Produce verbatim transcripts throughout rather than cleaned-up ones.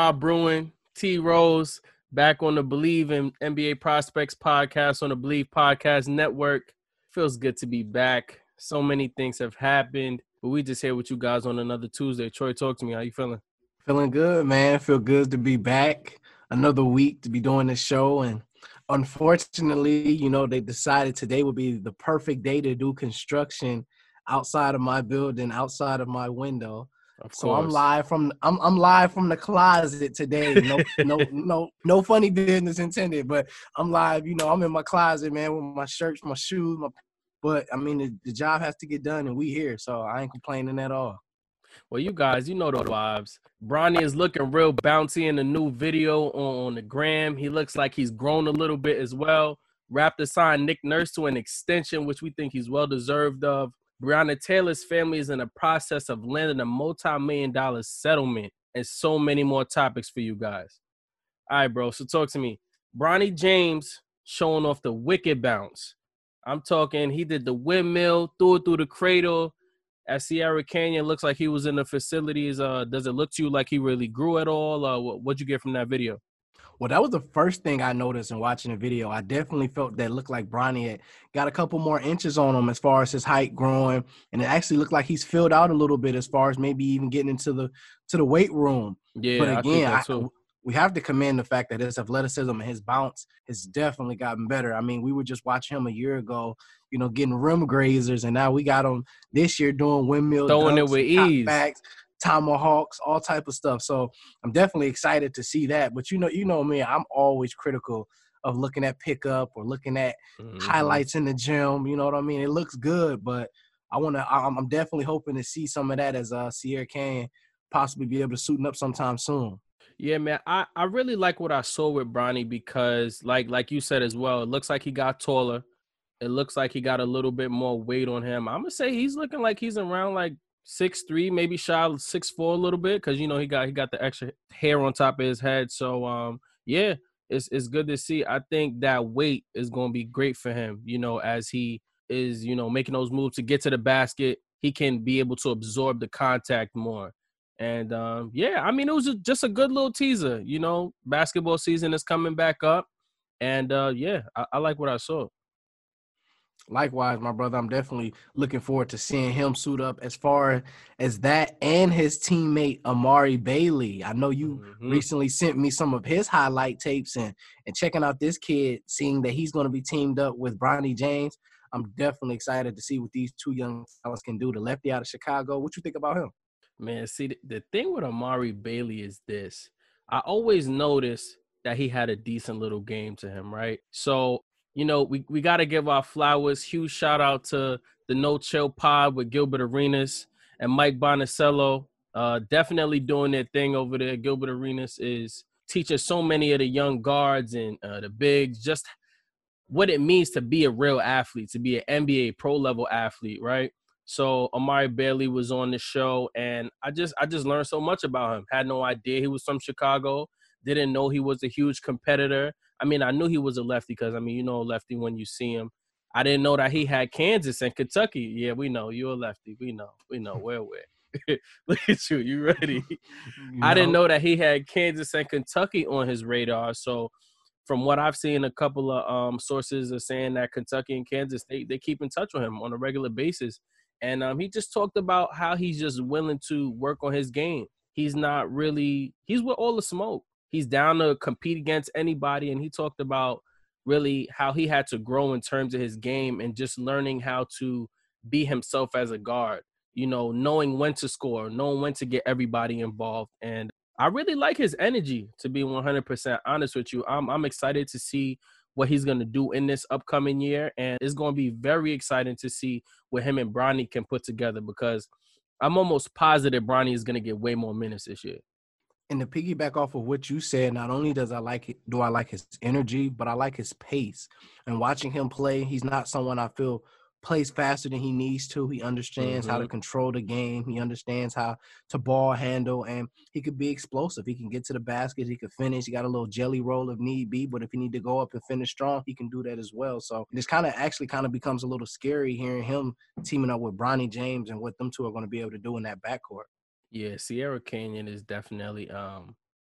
Rob Bruin, T. Rose, back on the Believe in N B A Prospects podcast on the Believe Podcast Network. Feels good to be back. So many things have happened, but we just here with you guys on another Tuesday. Troy, talk to me. How you feeling? Feeling good, man. Feel good to be back. Another week to be doing this show. And unfortunately, you know, they decided today would be the perfect day to do construction outside of my building, outside of my window. Of So I'm course. live from I'm I'm live from the closet today. No, no, no, no funny business intended, but I'm live. You know, I'm in my closet, man, with my shirts, my shoes, my. But I mean, the, the job has to get done, and we here, so I ain't complaining at all. Well, you guys, you know the vibes. Bronny is looking real bouncy in the new video on, on the gram. He looks like he's grown a little bit as well. Raptors signed Nick Nurse to an extension, which we think he's well deserved of. Breonna Taylor's family is in the process of landing a multi-million dollar settlement, and so many more topics for you guys. All right, bro, so talk to me. Bronny James showing off the wicked bounce. I'm talking he did the windmill, threw it through the cradle. At Sierra Canyon, looks like he was in the facilities. Uh, does it look to you like he really grew at all? Uh, what, what'd you get from that video? Well, that was the first thing I noticed in watching the video. I definitely felt that it looked like Bronny had got a couple more inches on him as far as his height growing, and it actually looked like he's filled out a little bit as far as maybe even getting into the to the weight room. Yeah, but I think again, that I, too. we have to commend the fact that his athleticism and his bounce has definitely gotten better. I mean, we were just watching him a year ago, you know, getting rim grazers, and now we got him this year doing windmill Throwing dunks, it with ease. backs, tomahawks, all type of stuff. So I'm definitely excited to see that. But you know, you know me, I'm always critical of looking at pickup or looking at Mm-hmm. highlights in the gym. You know what I mean? It looks good, but I want to. I'm, I'm definitely hoping to see some of that as uh, Sierra can possibly be able to suit up sometime soon. Yeah, man, I, I really like what I saw with Bronny because, like like you said as well, it looks like he got taller. It looks like he got a little bit more weight on him. I'm gonna say he's looking like he's around like six three, maybe shy of six four a little bit, because you know he got he got the extra hair on top of his head. So um, yeah, it's it's good to see. I think that weight is gonna be great for him. You know, as he is you know making those moves to get to the basket, he can be able to absorb the contact more. And um, yeah, I mean, it was a, just a good little teaser. You know, basketball season is coming back up, and uh, yeah, I, I like what I saw. Likewise, my brother, I'm definitely looking forward to seeing him suit up as far as that and his teammate Amari Bailey. I know you Mm-hmm. recently sent me some of his highlight tapes, and, and checking out this kid, seeing that he's going to be teamed up with Bronny James. I'm definitely excited to see what these two young fellas can do. The lefty out of Chicago. What you think about him? Man, see, the, the thing with Amari Bailey is this. I always noticed that he had a decent little game to him, right? So, you know, we, we got to give our flowers. Huge shout out to the No Chill Pod with Gilbert Arenas and Mike Bonicello. Uh, definitely doing their thing over there. Gilbert Arenas is teaching so many of the young guards and uh, the bigs just what it means to be a real athlete, to be an N B A pro-level athlete, right? So Amari Bailey was on the show, and I just I just learned so much about him. Had no idea he was from Chicago. Didn't know he was a huge competitor. I mean, I knew he was a lefty because, I mean, you know a lefty when you see him. I didn't know that he had Kansas and Kentucky. Yeah, we know. You're a lefty. We know. We know. Where, where? Look at you. You ready? You I didn't know? know that he had Kansas and Kentucky on his radar. So from what I've seen, a couple of um, sources are saying that Kentucky and Kansas, they, they keep in touch with him on a regular basis. And um, he just talked about how he's just willing to work on his game. He's not really – he's with all the smoke. He's down to compete against anybody, and he talked about really how he had to grow in terms of his game and just learning how to be himself as a guard, you know, knowing when to score, knowing when to get everybody involved. And I really like his energy, to be one hundred percent honest with you. I'm I'm excited to see what he's going to do in this upcoming year, and it's going to be very exciting to see what him and Bronny can put together, because I'm almost positive Bronny is going to get way more minutes this year. And to piggyback off of what you said, not only does I like it, do I like his energy, but I like his pace. And watching him play, he's not someone I feel plays faster than he needs to. He understands Mm-hmm. how to control the game. He understands how to ball handle, and he could be explosive. He can get to the basket. He could finish. He got a little jelly roll if need be, but if he need to go up and finish strong, he can do that as well. So this kind of actually kind of becomes a little scary hearing him teaming up with Bronny James and what them two are going to be able to do in that backcourt. Yeah, Sierra Canyon is definitely um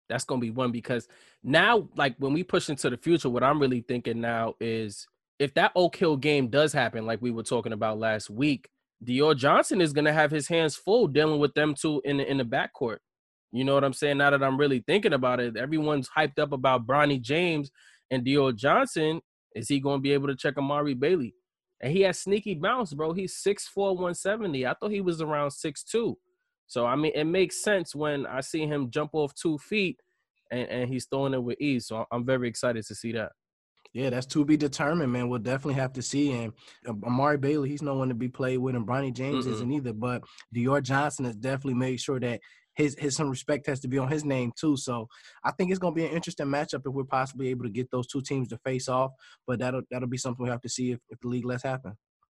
That's going to be one because now, like when we push into the future, what I'm really thinking now is if that Oak Hill game does happen, like we were talking about last week, Dior Johnson is going to have his hands full dealing with them two in the, in the backcourt. You know what I'm saying? Now that I'm really thinking about it, everyone's hyped up about Bronny James and Dior Johnson. Is he going to be able to check Amari Bailey? And he has sneaky bounce, bro. He's six four, one seventy. I thought he was around six two. So, I mean, it makes sense when I see him jump off two feet and, and he's throwing it with ease. So I'm very excited to see that. Yeah, that's to be determined, man. We'll definitely have to see. And Amari Bailey, he's no one to be played with, and Bronny James Mm-mm. isn't either. But Dior Johnson has definitely made sure that his his some respect has to be on his name too. So I think it's going to be an interesting matchup if we're possibly able to get those two teams to face off. But that'll that'll be something we have to see if, if the league lets happen.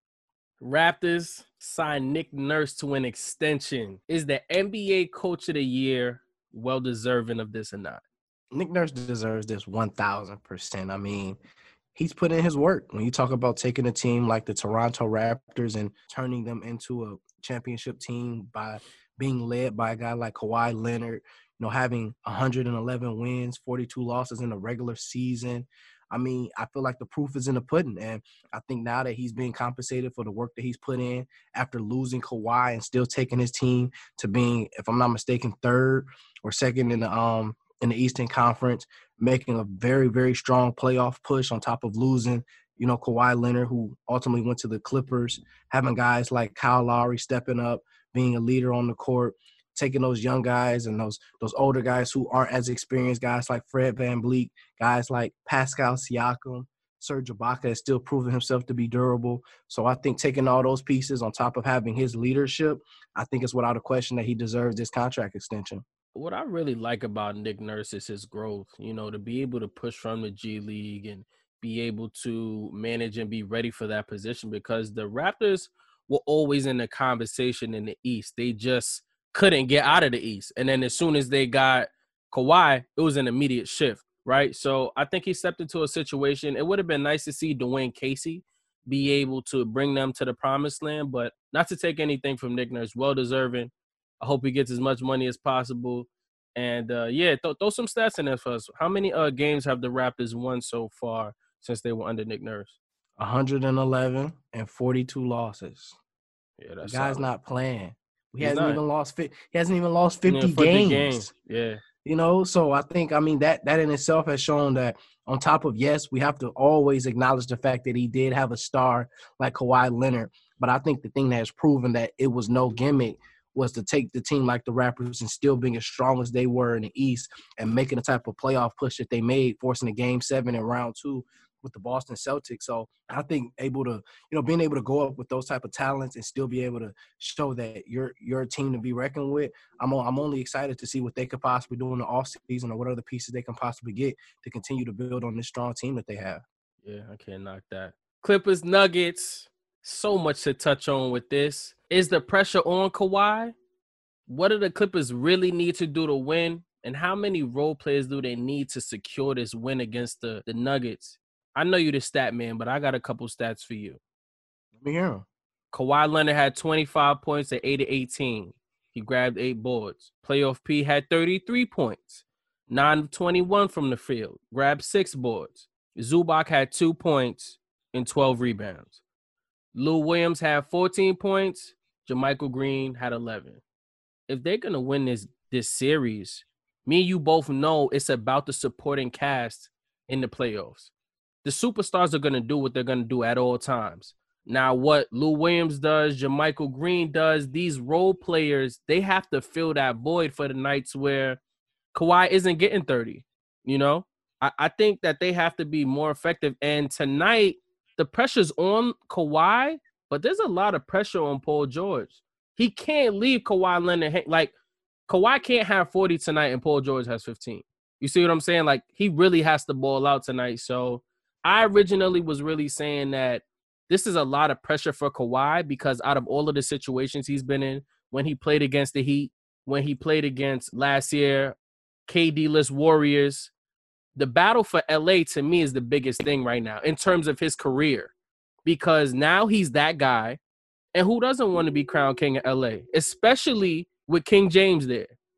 Raptors signed Nick Nurse to an extension. Is the N B A Coach of the Year well deserving of this or not? Nick Nurse deserves this one thousand percent. I mean, he's put in his work. When you talk about taking a team like the Toronto Raptors and turning them into a championship team by being led by a guy like Kawhi Leonard, you know, having one hundred eleven wins, forty-two losses in the regular season. I mean, I feel like the proof is in the pudding. And I think now that he's being compensated for the work that he's put in after losing Kawhi and still taking his team to being, if I'm not mistaken, third or second in the um in the Eastern Conference, making a very, very strong playoff push on top of losing, you know, Kawhi Leonard, who ultimately went to the Clippers, having guys like Kyle Lowry stepping up, being a leader on the court, taking those young guys and those those older guys who aren't as experienced, guys like Fred VanVleet, guys like Pascal Siakam, Serge Ibaka has still proven himself to be durable. So I think taking all those pieces on top of having his leadership, I think it's without a question that he deserves this contract extension. What I really like about Nick Nurse is his growth, you know, to be able to push from the G League and be able to manage and be ready for that position, because the Raptors were always in the conversation in the East. They just couldn't get out of the East. And then as soon as they got Kawhi, it was an immediate shift, right? So I think he stepped into a situation. It would have been nice to see Dwayne Casey be able to bring them to the promised land, but not to take anything from Nick Nurse, well-deserving. I hope he gets as much money as possible. And, uh, yeah, th- throw some stats in there for us. How many uh, games have the Raptors won so far since they were under Nick Nurse? one hundred eleven and forty-two losses. Yeah, that's the guy's solid. Not playing. He He's hasn't not. even lost. He hasn't even lost fifty, yeah, fifty games. games. Yeah, you know. So I think, I mean, that that in itself has shown that. On top of, yes, we have to always acknowledge the fact that he did have a star like Kawhi Leonard. But I think the thing that has proven that it was no gimmick was to take the team like the Raptors and still being as strong as they were in the East and making the type of playoff push that they made, forcing a game seven in round two with the Boston Celtics. So I think able to, you know, being able to go up with those type of talents and still be able to show that you're you're a team to be reckoned with. I'm I'm only excited to see what they could possibly do in the offseason or what other pieces they can possibly get to continue to build on this strong team that they have. Yeah, I can't knock that. Clippers, Nuggets, so much to touch on with this. Is the pressure on Kawhi? What do the Clippers really need to do to win? And how many role players do they need to secure this win against the, the Nuggets? I know you're the stat man, but I got a couple stats for you. Let me hear them. Kawhi Leonard had twenty-five points at eight of eighteen. He grabbed eight boards. Playoff P had thirty-three points, nine of twenty-one from the field, grabbed six boards. Zubac had two points and twelve rebounds. Lou Williams had fourteen points. JaMychal Green had eleven. If they're going to win this, this series, me and you both know it's about the supporting cast in the playoffs. The superstars are going to do what they're going to do at all times. Now, what Lou Williams does, JaMychal Green does, these role players, they have to fill that void for the nights where Kawhi isn't getting thirty. You know, I, I think that they have to be more effective. And tonight, the pressure's on Kawhi, but there's a lot of pressure on Paul George. He can't leave Kawhi Leonard. Like, Kawhi can't have forty tonight and Paul George has fifteen. You see what I'm saying? Like, he really has to ball out tonight. So I originally was really saying that this is a lot of pressure for Kawhi because out of all of the situations he's been in, when he played against the Heat, when he played against last year, K D-less Warriors, the battle for L A to me is the biggest thing right now in terms of his career, because now he's that guy. And who doesn't want to be crowned king of L A, especially with King James there?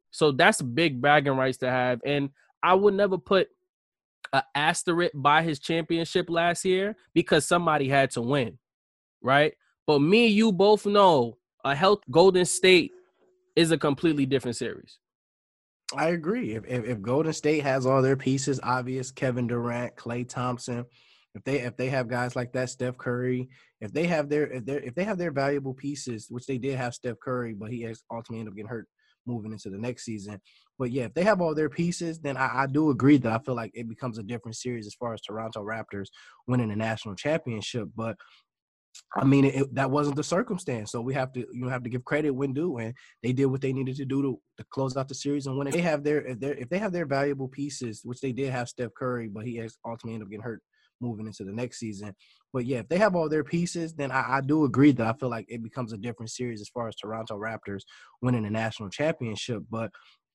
So that's big bragging rights to have. And I would never put an asterisk by his championship last year because somebody had to win, right? But me and you both know a health Golden State is a completely different series. I agree. If, if if Golden State has all their pieces, obvious, Kevin Durant, Klay Thompson, if they if they have guys like that, Steph Curry, if they have their if they if they have their valuable pieces, which they did have Steph Curry, but he ultimately ended up getting hurt moving into the next season. But yeah, if they have all their pieces, then I, I do agree that I feel like it becomes a different series as far as Toronto Raptors winning the national championship. But I mean, it, it, that wasn't the circumstance. So we have to, you know, have to give credit when due, and they did what they needed to do to, to close out the series and win it. They have their if, if they have their valuable pieces, which they did have Steph Curry, but he ultimately ended up getting hurt moving into the next season. But yeah, if they have all their pieces, then I, I do agree that I feel like it becomes a different series as far as Toronto Raptors winning the national championship. But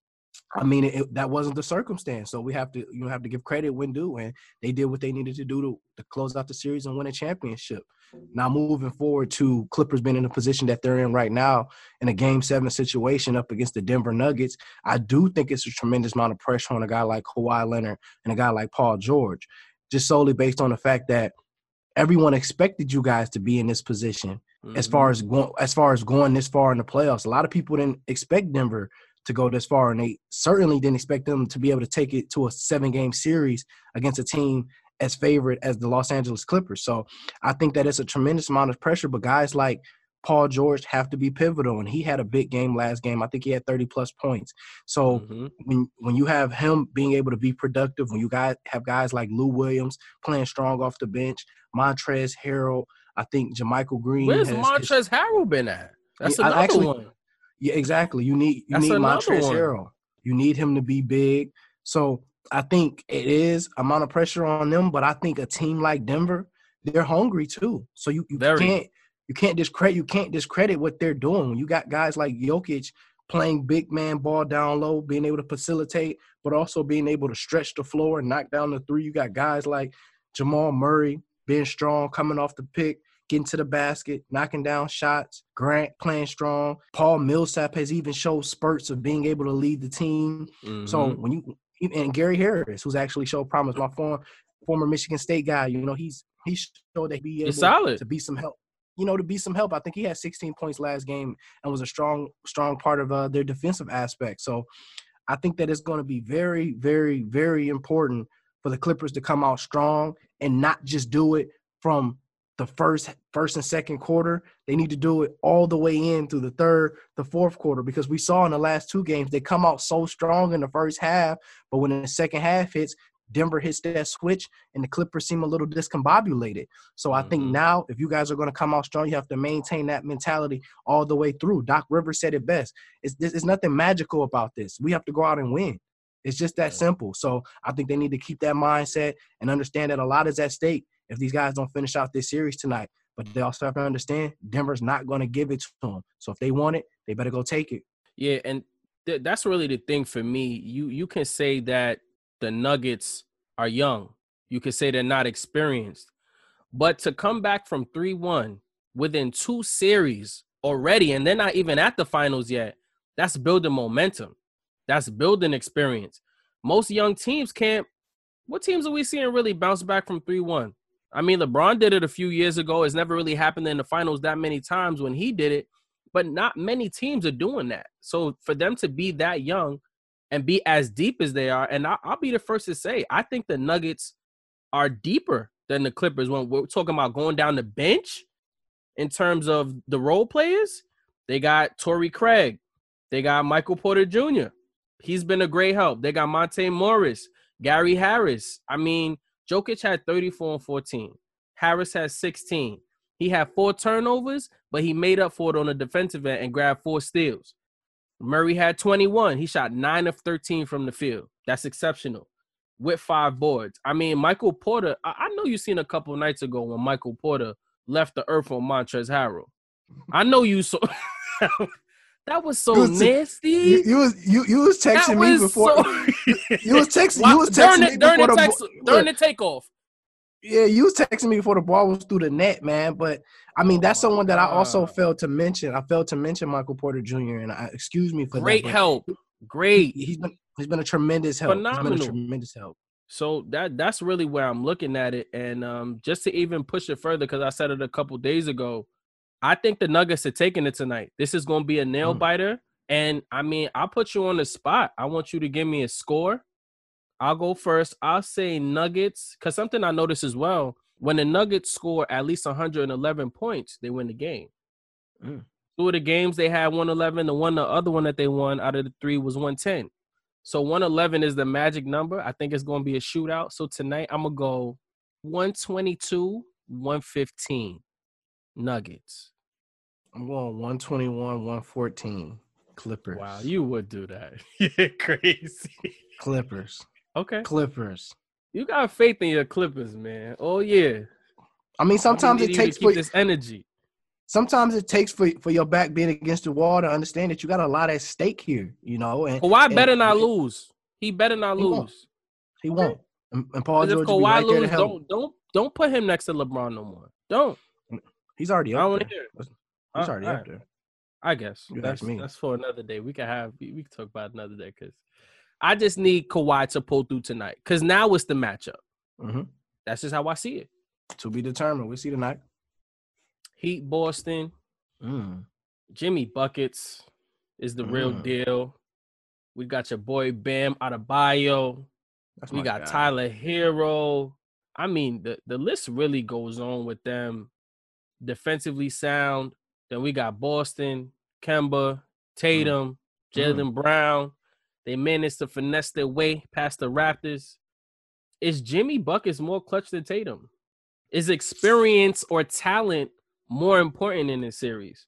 I mean, it, it, that wasn't the circumstance. So we have to, you know, have to give credit when due, and they did what they needed to do to, to close out the series and win a championship. Now, moving forward to Clippers being in the position that they're in right now in a game seven situation up against the Denver Nuggets, I do think it's a tremendous amount of pressure on a guy like Kawhi Leonard and a guy like Paul George, just solely based on the fact that everyone expected you guys to be in this position mm-hmm. as far as going, as far as going this far in the playoffs. A lot of people didn't expect Denver to go this far, and they certainly didn't expect them to be able to take it to a seven-game series against a team as favorite as the Los Angeles Clippers. So I think that it's a tremendous amount of pressure, but guys like Paul George have to be pivotal, and he had a big game last game. I think he had thirty-plus points. So mm-hmm. when when you have him being able to be productive, when you guys have guys like Lou Williams playing strong off the bench, Montrezl Harrell, I think JaMychal Green. Where's has, Montrezl Harrell been at? That's yeah, another actually, one. Yeah, exactly. You need you That's need another Montrezl one. Harrell. You need him to be big. So I think it is amount of pressure on them, but I think a team like Denver, they're hungry too. So you, you can't you can't discredit you can't discredit what they're doing. When you got guys like Jokic playing big man ball down low, being able to facilitate, but also being able to stretch the floor and knock down the three. You got guys like Jamal Murray being strong, coming off the pick, getting to the basket, knocking down shots. Grant playing strong. Paul Millsap has even showed spurts of being able to lead the team. Mm-hmm. So when you and Gary Harris, who's actually showed promise, my former former Michigan State guy, you know, he's he showed that he be able solid. to be some help. You know, to be some help. I think he had sixteen points last game and was a strong, strong part of uh, their defensive aspect. So I think that it's going to be very, very, very important for the Clippers to come out strong and not just do it from the first first and second quarter. They need to do it all the way in through the third, the fourth quarter, because we saw in the last two games, they come out so strong in the first half, but when the second half hits, Denver hits that switch and the Clippers seem a little discombobulated. So I mm-hmm. think now if you guys are going to come out strong, you have to maintain that mentality all the way through. Doc Rivers said it best. It's, it's nothing magical about this. We have to go out and win. It's just that simple. So I think they need to keep that mindset and understand that a lot is at stake if these guys don't finish out this series tonight. But they also have to understand Denver's not going to give it to them. So if they want it, they better go take it. Yeah, and th- that's really the thing for me. You you can say that the Nuggets are young. You can say they're not experienced. But to come back from three one within two series already, and they're not even at the finals yet, that's building momentum. That's building experience. Most young teams can't – what teams are we seeing really bounce back from three one? I mean, LeBron did it a few years ago. It's never really happened in the finals that many times when he did it, but not many teams are doing that. So for them to be that young and be as deep as they are, and I'll be the first to say, I think the Nuggets are deeper than the Clippers when we're talking about going down the bench in terms of the role players. They got Torrey Craig. They got Michael Porter Junior He's been a great help. They got Monte Morris, Gary Harris. I mean, Jokic had thirty-four and fourteen. Harris has sixteen. He had four turnovers, but he made up for it on the defensive end and grabbed four steals. Murray had twenty-one. He shot nine of thirteen from the field. That's exceptional. With five boards. I mean, Michael Porter, I, I know you seen a couple nights ago when Michael Porter left the earth on Montrezl Harrell. I know you saw. That was so was, nasty. You, you was you you was texting me before. So... you was texting. You was texting during me during before the, the text, during the takeoff. Yeah, you was texting me before the ball was through the net, man. But I mean, oh that's someone God. that I also failed to mention. I failed to mention Michael Porter Junior And I, excuse me for great that. Great help. Great. He, he's been he's been a tremendous help. He's been a Phenomenal. tremendous help. So that that's really where I'm looking at it. And um, just to even push it further, because I said it a couple days ago, I think the Nuggets are taking it tonight. This is going to be a nail Mm. biter. And, I mean, I'll put you on the spot. I want you to give me a score. I'll go first. I'll say Nuggets, because something I noticed as well, when the Nuggets score at least one hundred eleven points, they win the game. Mm. Two of the games they had one eleven. The one, the other one that they won out of the three was one ten. So one eleven is the magic number. I think it's going to be a shootout. So tonight I'm going to go one twenty-two, one fifteen Nuggets. I'm going one twenty-one, one fourteen Clippers. Wow, you would do that. You're crazy. Clippers. Okay. Clippers. You got faith in your Clippers, man. Oh, yeah. I mean, sometimes I it need takes you to keep for this energy. Sometimes it takes for, for your back being against the wall to understand that you got a lot at stake here, you know. And Kawhi and, better not and lose. He better not he lose. Won't. He won't. And, and Paul If George will be Kawhi right there to lose, help. don't don't don't put him next to LeBron no more. Don't. He's already I up don't there. want to hear it. He's Uh, already all up right. there. I guess You that's ask me. that's for another day. We can have we, we can talk about it another day because I just need Kawhi to pull through tonight because now it's the matchup. Mm-hmm. That's just how I see it. To be determined. We see tonight. Heat Boston. Mm. Jimmy Buckets is the Mm. real deal. We got your boy Bam Adebayo. That's We my got guy. Tyler Hero. I mean, the, the list really goes on with them. Defensively sound. Then we got Boston, Kemba, Tatum, Mm. Jaylen Brown. They managed to finesse their way past the Raptors. Is Jimmy Buckets more clutch than Tatum? Is experience or talent more important in this series?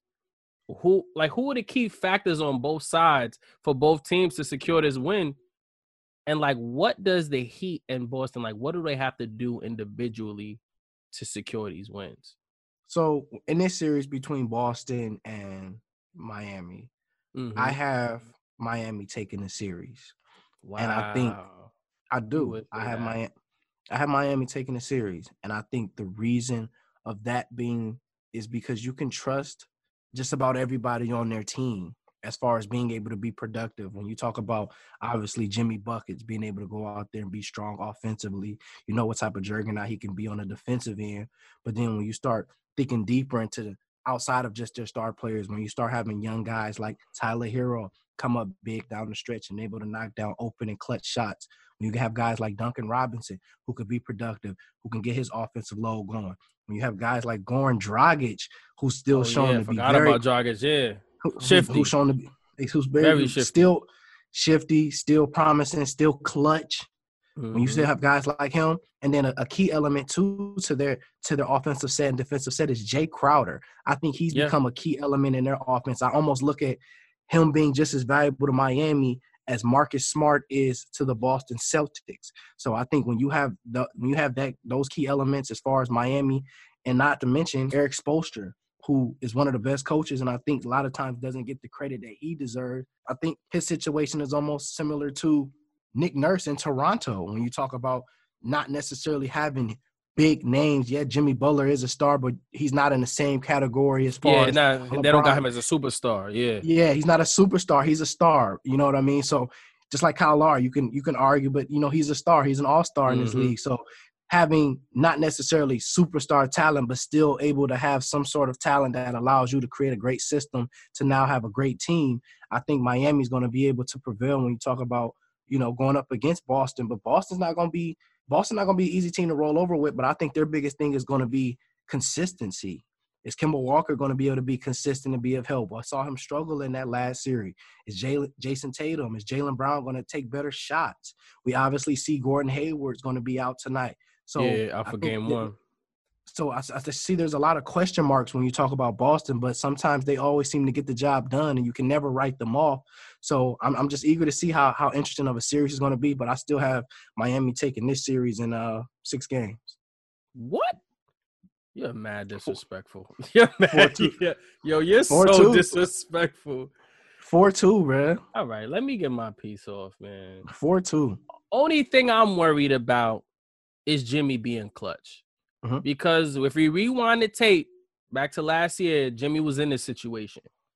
Who like who are the key factors on both sides for both teams to secure this win? And like, what does the Heat and Boston like? What do they have to do individually to secure these wins? So in this series between Boston and Miami, Mm-hmm. I have Miami taking the series. Wow. And I think I do. I have that. my I have Miami taking the series. And I think the reason of that being is because you can trust just about everybody on their team as far as being able to be productive. When you talk about, obviously, Jimmy Buckets being able to go out there and be strong offensively, you know what type of juggernaut he can be on the defensive end. But then when you start thinking deeper into the outside of just their star players, when you start having young guys like Tyler Hero come up big down the stretch and able to knock down open and clutch shots, when you have guys like Duncan Robinson who could be productive, who can get his offensive load going, when you have guys like Goran Dragic who's still oh, shown yeah, to be forgot very about Dragic, yeah. who, Shifty. who's shown to be who's very, Very shifty. still shifty, still promising, still clutch. Mm-hmm. When you still have guys like him, and then a, a key element too to their to their offensive set and defensive set is Jay Crowder. I think he's Yeah. become a key element in their offense. I almost look at him being just as valuable to Miami as Marcus Smart is to the Boston Celtics. So I think when you have the when you have that those key elements as far as Miami, and not to mention Eric Spoelstra, who is one of the best coaches, and I think a lot of times doesn't get the credit that he deserves. I think his situation is almost similar to Nick Nurse in Toronto when you talk about not necessarily having big names. Yeah, Jimmy Butler is a star, but he's not in the same category as far yeah, as nah, LeBron. they don't got him as a superstar. Yeah, Yeah, he's not a superstar. He's a star. You know what I mean? So just like Kyle Lowry, you can you can argue, but you know he's a star. He's an all-star in this Mhm. league. So having not necessarily superstar talent, but still able to have some sort of talent that allows you to create a great system to now have a great team, I think Miami's going to be able to prevail when you talk about, you know, going up against Boston. But Boston's not going to be Boston's not going to be an easy team to roll over with. But I think their biggest thing is going to be consistency. Is Kemba Walker going to be able to be consistent and be of help? I saw him struggle in that last series. Is Jaylen, Jason Tatum, is Jaylen Brown going to take better shots? We obviously see Gordon Hayward's going to be out tonight. So yeah, out I for think game that, one. So I, I see there's a lot of question marks when you talk about Boston, but sometimes they always seem to get the job done, and you can never write them off. So I'm I'm just eager to see how how interesting of a series is going to be. But I still have Miami taking this series in uh six games. What? You're mad disrespectful. You're mad. Four two. Yeah. Yo, you're Four so two. disrespectful. four two, man. All right, let me get my piece off, man. four two. Only thing I'm worried about is Jimmy being clutch. Mhm. Because if we rewind the tape back to last year, Jimmy was in this situation.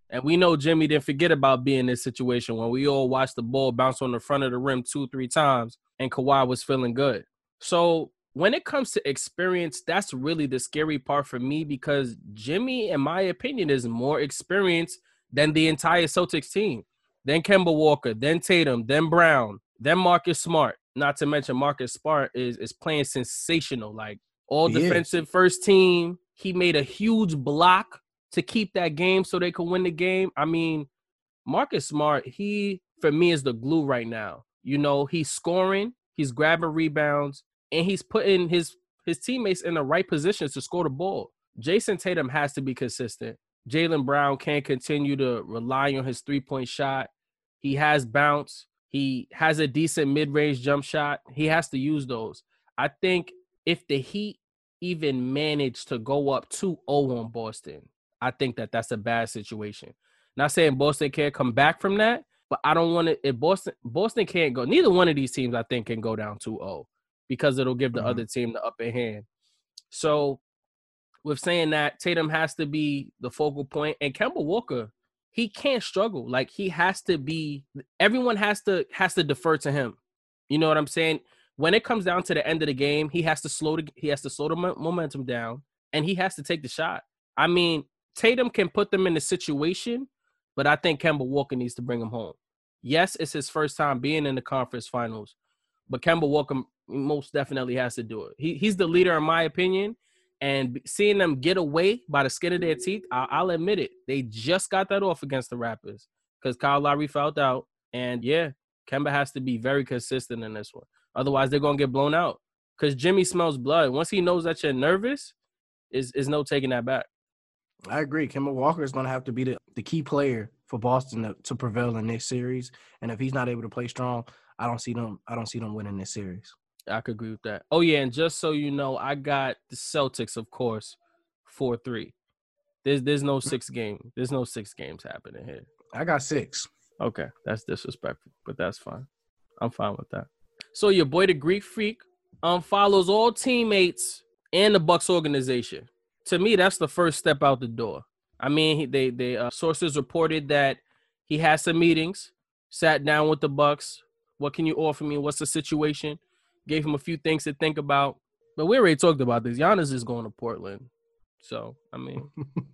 And we know Jimmy didn't forget about being in this situation when we all watched the ball bounce on the front of the rim two, three times and Kawhi was feeling good. So when it comes to experience, that's really the scary part for me because Jimmy, in my opinion, is more experienced than the entire Celtics team. Then Kemba Walker, then Tatum, then Brown, then Marcus Smart. Not to mention Marcus Smart is, is playing sensational. Like all He defensive is. first team. He made a huge block to keep that game so they could win the game. I mean, Marcus Smart, he, for me, is the glue right now. You know, he's scoring, he's grabbing rebounds, and he's putting his, his teammates in the right positions to score the ball. Jason Tatum has to be consistent. Jaylen Brown can't continue to rely on his three-point shot. He has bounce. He has a decent mid-range jump shot. He has to use those. I think if the Heat even manage to go up two oh on Boston, I think that that's a bad situation. Not saying Boston can't come back from that, but I don't want to. If Boston Boston can't go, neither one of these teams I think can go down two oh because it'll give the mm-hmm. other team the upper hand. So with saying that, Tatum has to be the focal point, and Kemba Walker, he can't struggle. Like he has to be. Everyone has to has to defer to him. You know what I'm saying? When it comes down to the end of the game, he has to slow the he has to slow the momentum down, and he has to take the shot. I mean, Tatum can put them in the situation, but I think Kemba Walker needs to bring him home. Yes, it's his first time being in the conference finals, but Kemba Walker most definitely has to do it. He he's the leader in my opinion, and seeing them get away by the skin of their teeth, I, I'll admit it. They just got that off against the Raptors because Kyle Lowry fouled out, and yeah, Kemba has to be very consistent in this one. Otherwise, they're going to get blown out because Jimmy smells blood. Once he knows that you're nervous, is is no taking that back. I agree. Kemba Walker is going to have to be the, the key player for Boston to, to prevail in this series. And if he's not able to play strong, I don't see them. I don't see them winning this series. I could agree with that. Oh yeah, and just so you know, I got the Celtics, of course, four three. There's there's no six game. There's no six games happening here. I got six. Okay, that's disrespectful, but that's fine. I'm fine with that. So your boy, the Greek Freak, um, follows all teammates and the Bucks organization. To me, that's the first step out the door. I mean, he, they they uh, sources reported that he had some meetings, sat down with the Bucks. What can you offer me? What's the situation? Gave him a few things to think about. But we already talked about this. Giannis is going to Portland. So, I mean,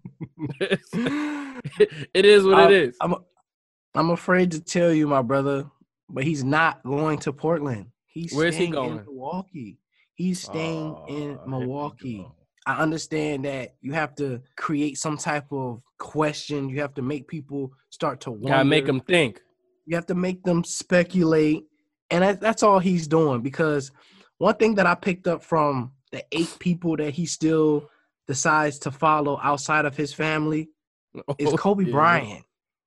it is what I, it is. I'm, I'm afraid to tell you, my brother, but he's not going to Portland. He's Where's staying he going? in Milwaukee. He's staying oh, in Milwaukee. I understand that you have to create some type of question. You have to make people start to wonder. Gotta make them think. You have to make them speculate. And that, that's all he's doing, because one thing that I picked up from the eight people that he still decides to follow outside of his family is Kobe yeah. Bryant.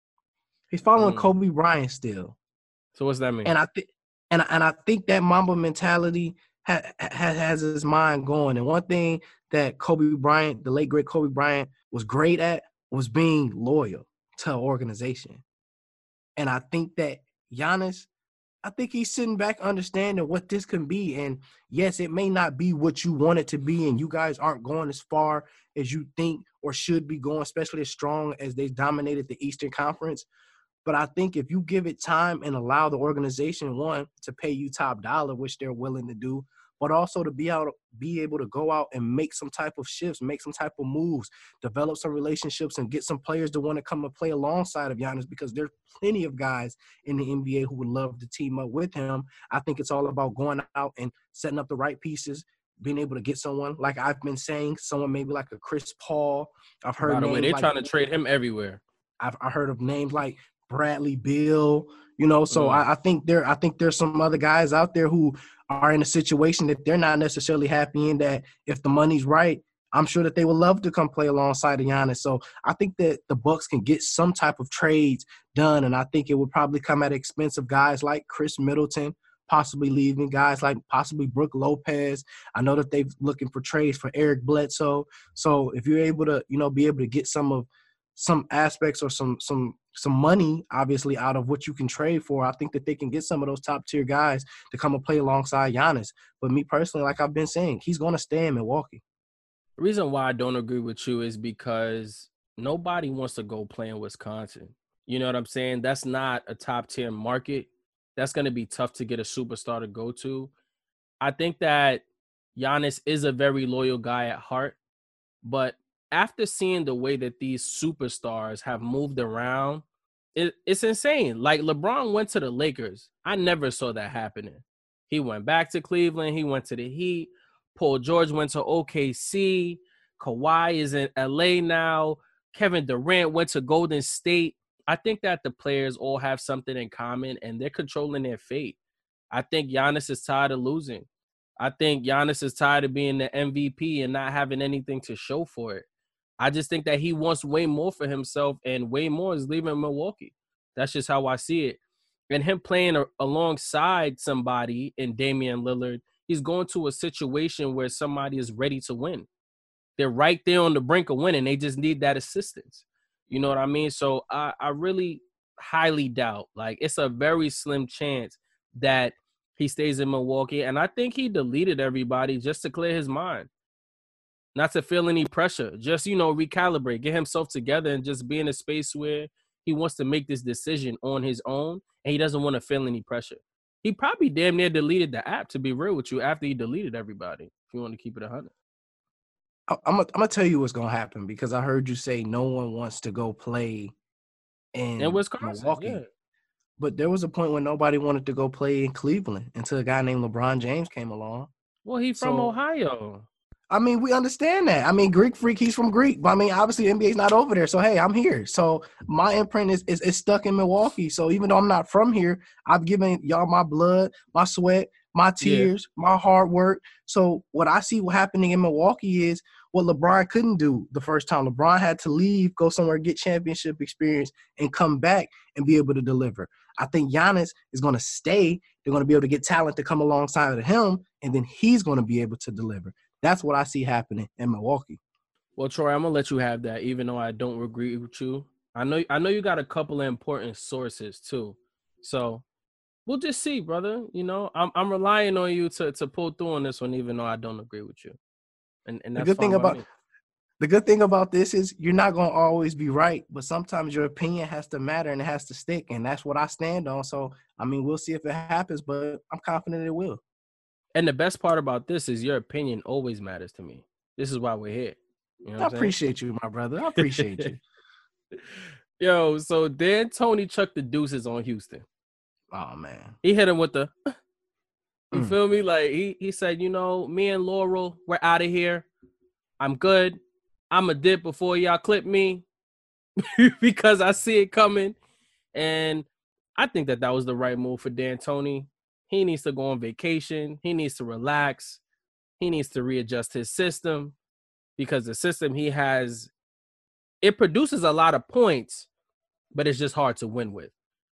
He's following mm. Kobe Bryant still. So what's that mean? And I think and and I think that Mamba mentality ha- ha- has his mind going. And one thing that Kobe Bryant, the late great Kobe Bryant, was great at was being loyal to an organization. And I think that Giannis, I think he's sitting back understanding what this can be. And yes, it may not be what you want it to be, and you guys aren't going as far as you think or should be going, especially as strong as they dominated the Eastern Conference. But I think if you give it time and allow the organization, one, to pay you top dollar, which they're willing to do, but also to be out, be able to go out and make some type of shifts, make some type of moves, develop some relationships, and get some players to want to come and play alongside of Giannis, because there's plenty of guys in the N B A who would love to team up with him. I think it's all about going out and setting up the right pieces, being able to get someone, like I've been saying, someone maybe like a Chris Paul. I've heard By the way, they're like, trying to trade him everywhere. I've I heard of names like Bradley Beal, you know, so mm. I, I think there I think there's some other guys out there who are in a situation that they're not necessarily happy in, that if the money's right, I'm sure that they would love to come play alongside of Giannis. So I think that the Bucks can get some type of trades done, and I think it would probably come at the expense of guys like Chris Middleton, possibly leaving, guys like possibly Brook Lopez. I know that they're looking for trades for Eric Bledsoe. So if you're able to, you know, be able to get some of some aspects or some some some money, obviously, out of what you can trade for, I think that they can get some of those top-tier guys to come and play alongside Giannis. But me personally, like I've been saying, he's going to stay in Milwaukee. The reason why I don't agree with you is because nobody wants to go play in Wisconsin. You know what I'm saying? That's not a top tier market. That's going to be tough to get a superstar to go to. I think that Giannis is a very loyal guy at heart, but after seeing the way that these superstars have moved around, it, it's insane. Like LeBron went to the Lakers. I never saw that happening. He went back to Cleveland. He went to the Heat. Paul George went to O K C. Kawhi is in L A now. Kevin Durant went to Golden State. I think that the players all have something in common, and they're controlling their fate. I think Giannis is tired of losing. I think Giannis is tired of being the M V P and not having anything to show for it. I just think that he wants way more for himself, and way more is leaving Milwaukee. That's just how I see it. And him playing a- alongside somebody in Damian Lillard, he's going to a situation where somebody is ready to win. They're right there on the brink of winning. They just need that assistance. You know what I mean? So I, I really highly doubt, like it's a very slim chance that he stays in Milwaukee. And I think he deleted everybody just to clear his mind. Not to feel any pressure. Just, you know, recalibrate, get himself together and just be in a space where he wants to make this decision on his own and he doesn't want to feel any pressure. He probably damn near deleted the app, to be real with you, after he deleted everybody, if you want to keep it one hundred. I- I'm gonna I'm gonna tell you what's gonna happen because I heard you say no one wants to go play In in Wisconsin, yeah. Milwaukee, but there was a point when nobody wanted to go play in Cleveland until a guy named LeBron James came along. Well, he from So Ohio. I mean, we understand that. I mean, Greek freak, he's from Greek, but I mean, obviously, the N B A's not over there. So hey, I'm here. So my imprint is, is is stuck in Milwaukee. So even though I'm not from here, I've given y'all my blood, my sweat, my Yeah. tears, my hard work. So what I see happening in Milwaukee is what LeBron couldn't do the first time. LeBron had to leave, go somewhere, get championship experience, and come back and be able to deliver. I think Giannis is going to stay. They're going to be able to get talent to come alongside of him, and then he's going to be able to deliver. That's what I see happening in Milwaukee. Well, Troy, I'm gonna let you have that, even though I don't agree with you. I know I know you got a couple of important sources too. So we'll just see, brother. You know, I'm I'm relying on you to to pull through on this one, even though I don't agree with you. And and The that's good fine thing by about me. the good thing about this is you're not going to always be right, but sometimes your opinion has to matter and it has to stick, and that's what I stand on. So, I mean, we'll see if it happens, but I'm confident it will. And the best part about this is your opinion always matters to me. This is why we're here. You know I what I'm appreciate you, my brother. I appreciate saying? you. Yo, so then Tony chucked the deuces on Houston. Oh, man. He hit him with the, you Mm. feel me? Like he he said, you know, me and Laurel, we're out of here. I'm good. I'm a dip before y'all clip me because I see it coming. And I think that that was the right move for D'Antoni. He needs to go on vacation. He needs to relax. He needs to readjust his system because the system he has, it produces a lot of points, but it's just hard to win with.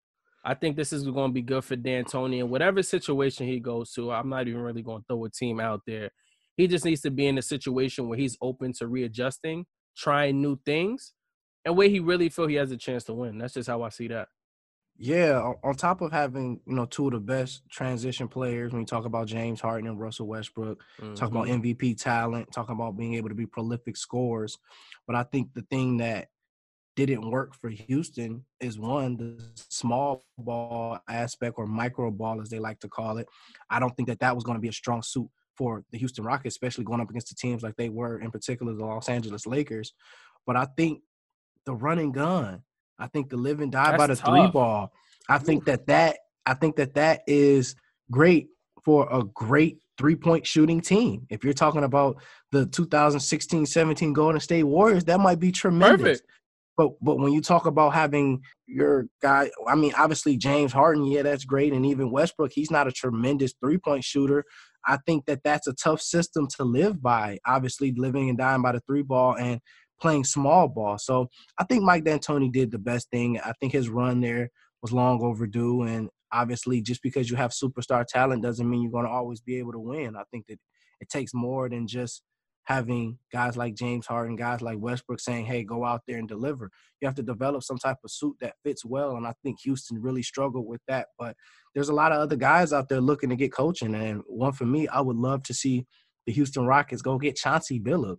I think this is going to be good for D'Antoni. And whatever situation he goes to, I'm not even really going to throw a team out there. He just needs to be in a situation where he's open to readjusting, trying new things, and where he really feel he has a chance to win. That's just how I see that. Yeah, on- on top of having, you know, two of the best transition players, when you talk about James Harden and Russell Westbrook, talk about Mhm. M V P talent, talking about being able to be prolific scorers. But I think the thing that didn't work for Houston is, one, the small ball aspect, or micro ball as they like to call it. I don't think that that was going to be a strong suit for the Houston Rockets, especially going up against the teams like they were, in particular the Los Angeles Lakers. But I think the run and gun, I think the live and die by That's the three tough. ball, I think Oof. that that I think that that is great for a great three-point shooting team. If you're talking about the two thousand sixteen seventeen Golden State Warriors, that might be tremendous. Perfect. But but when you talk about having your guy, I mean, obviously James Harden, yeah, that's great. And even Westbrook, he's not a tremendous three-point shooter. I think that that's a tough system to live by, obviously living and dying by the three ball and playing small ball. So I think Mike D'Antoni did the best thing. I think his run there was long overdue. And obviously just because you have superstar talent doesn't mean you're going to always be able to win. I think that it takes more than just having guys like James Harden, guys like Westbrook saying, hey, go out there and deliver. You have to develop some type of suit that fits well, and I think Houston really struggled with that. But there's a lot of other guys out there looking to get coaching, and one for me, I would love to see the Houston Rockets go get Chauncey Billups.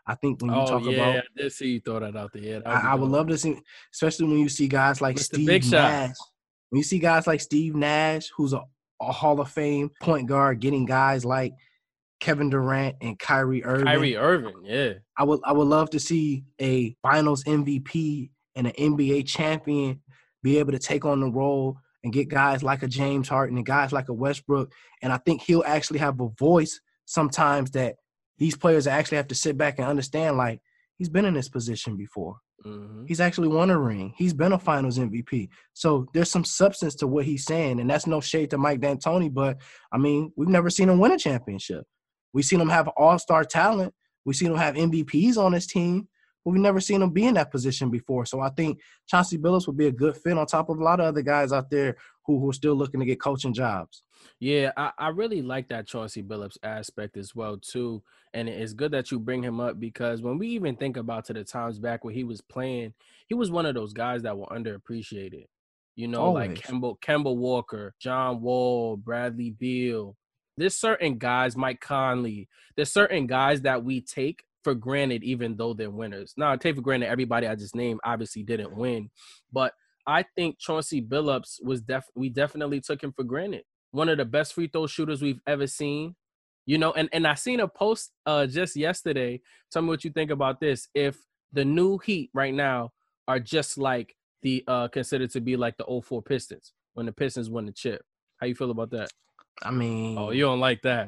I think when you Oh talk yeah, about, I did see you throw that out there. Yeah, that I, would be I would dope. love to see, especially when you see guys like Mister Big Steve Shot. Nash. When you see guys like Steve Nash, who's a, a Hall of Fame point guard, getting guys like Kevin Durant and Kyrie Irving. Kyrie Irving, yeah. I would I would love to see a Finals M V P and an N B A champion be able to take on the role and get guys like a James Harden and guys like a Westbrook. And I think he'll actually have a voice sometimes that these players actually have to sit back and understand, like, he's been in this position before. Mm-hmm. He's actually won a ring. He's been a Finals M V P. So there's some substance to what he's saying, and that's no shade to Mike D'Antoni, but, I mean, we've never seen him win a championship. We've seen him have all-star talent. We've seen him have M V Ps on his team, but we've never seen him be in that position before. So I think Chauncey Billups would be a good fit on top of a lot of other guys out there who, who are still looking to get coaching jobs. Yeah, I, I really like that Chauncey Billups aspect as well, too. And it's good that you bring him up because when we even think about to the times back when he was playing, he was one of those guys that were underappreciated. You know, Always. like Kemba, Kemba Walker, John Wall, Bradley Beal. There's certain guys, Mike Conley, there's certain guys that we take for granted even though they're winners. Now, I take for granted everybody I just named obviously didn't win, but I think Chauncey Billups was def- we definitely took him for granted. One of the best free throw shooters we've ever seen. You know, and, and I seen a post uh, just yesterday. Tell me what you think about this. If the new Heat right now are just like the uh, considered to be like the oh four Pistons when the Pistons won the chip. How you feel about that? I mean, oh, you don't like that.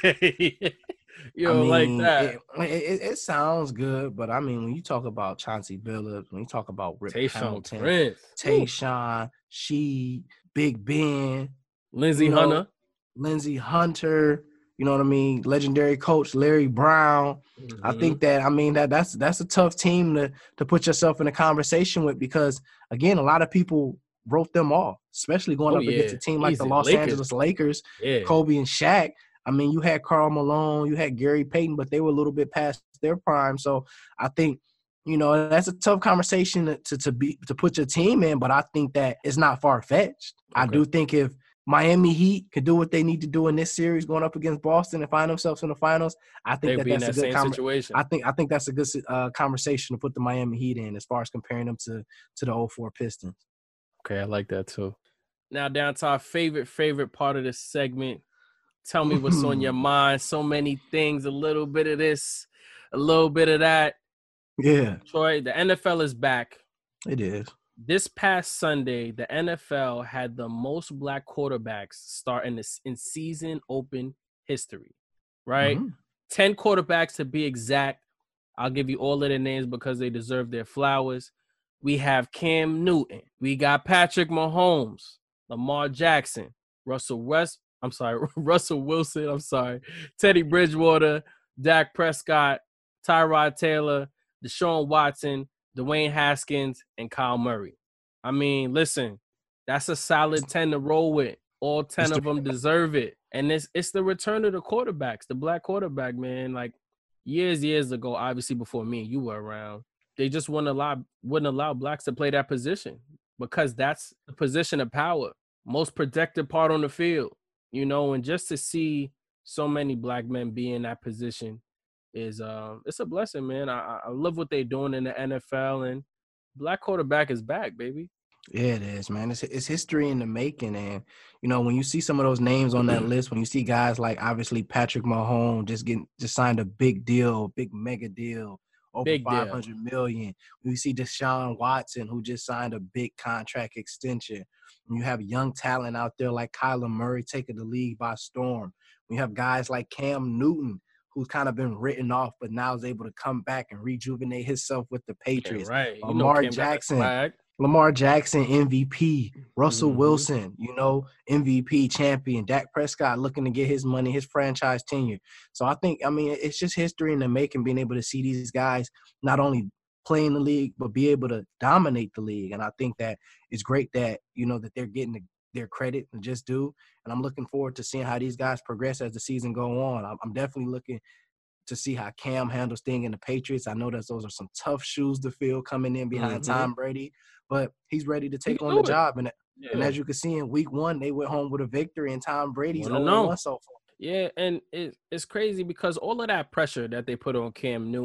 you I don't mean, like that. It, it, it sounds good, but I mean, when you talk about Chauncey Billups, when you talk about Rip Tayshaun Hamilton, Prince, Tayshaun, Sheed, Big Ben, Lindsey you know, Hunter, Lindsey Hunter, you know what I mean? Legendary coach Larry Brown. Mm-hmm. I think that I mean that that's that's a tough team to to put yourself in a conversation with because again, a lot of people wrote them off, especially going oh, up yeah. against a team like Easy. the Los Lakers. Angeles Lakers, yeah. Kobe and Shaq. I mean, you had Karl Malone, you had Gary Payton, but they were a little bit past their prime. So I think, you know, that's a tough conversation to to be to put your team in, but I think that it's not far-fetched. Okay. I do think if Miami Heat could do what they need to do in this series going up against Boston and find themselves in the finals, I think that that's that a good same com- situation. I think I think that's a good uh, conversation to put the Miami Heat in as far as comparing them to to the oh four Pistons. Okay, I like that too. Now down to our favorite favorite part of this segment. Tell me what's on your mind. So many things, a little bit of this, a little bit of that. Yeah. Troy, the N F L is back. It is. This past Sunday, the N F L had the most black quarterbacks start in this in season open history, right? Mm-hmm. ten quarterbacks to be exact. I'll give you all of their names because they deserve their flowers. We have Cam Newton. We got Patrick Mahomes, Lamar Jackson, Russell West. I'm sorry, Russell Wilson. I'm sorry, Teddy Bridgewater, Dak Prescott, Tyrod Taylor, Deshaun Watson, Dwayne Haskins, and Kyle Murray. I mean, listen, that's a solid ten to roll with. All ten of them deserve it. And it's it's the return of the quarterbacks, the black quarterback, man. Like years, years ago, obviously before me and you were around, they just wouldn't allow, wouldn't allow blacks to play that position because that's the position of power, most protected part on the field, you know, and just to see so many black men be in that position is uh, it's a blessing, man. I, I love what they're doing in the N F L, and black quarterback is back, baby. Yeah, it is, man. It's it's history in the making, and you know when you see some of those names on that list, when you see guys like obviously Patrick Mahomes just getting just signed a big deal, big mega deal, over big five hundred million. When you see Deshaun Watson who just signed a big contract extension. When you have young talent out there like Kyler Murray taking the league by storm. When you have guys like Cam Newton, who's kind of been written off, but now is able to come back and rejuvenate himself with the Patriots. Yeah, right. Lamar you know Jackson, Lamar Jackson, M V P. Russell mm-hmm. Wilson, you know, M V P champion. Dak Prescott looking to get his money, his franchise tenure. So I think, I mean, it's just history in the making, being able to see these guys not only play in the league, but be able to dominate the league. And I think that it's great that, you know, that they're getting the, their credit and just do. And I'm looking forward to seeing how these guys progress as the season go on. I'm, I'm definitely looking to see how Cam handles things in the Patriots. I know that those are some tough shoes to fill coming in behind mm-hmm. Tom Brady, but he's ready to take on the it. job. And, yeah. and as you can see in week one, they went home with a victory, and Tom Brady's oh one so far. Yeah, and it, it's crazy because all of that pressure that they put on Cam Newton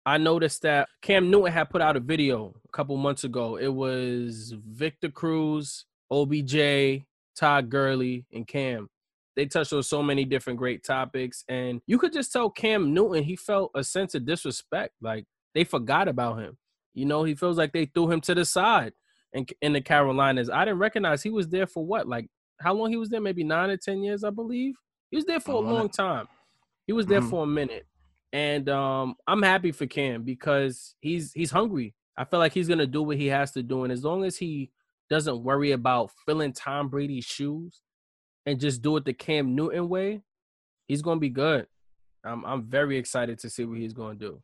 I noticed that Cam Newton had put out a video a couple months ago. It was Victor Cruz, O B J, Todd Gurley, and Cam. They touched on so many different great topics, and you could just tell Cam Newton, he felt a sense of disrespect. Like, they forgot about him. You know, he feels like they threw him to the side in, in the Carolinas. I didn't recognize he was there for what? Like, how long he was there? Maybe nine or ten years, I believe. He was there for a long time. He was there mm-hmm. for a minute. And um, I'm happy for Cam because he's he's hungry. I feel like he's going to do what he has to do. And as long as he doesn't worry about filling Tom Brady's shoes and just do it the Cam Newton way, he's going to be good. I'm I'm very excited to see what he's going to do.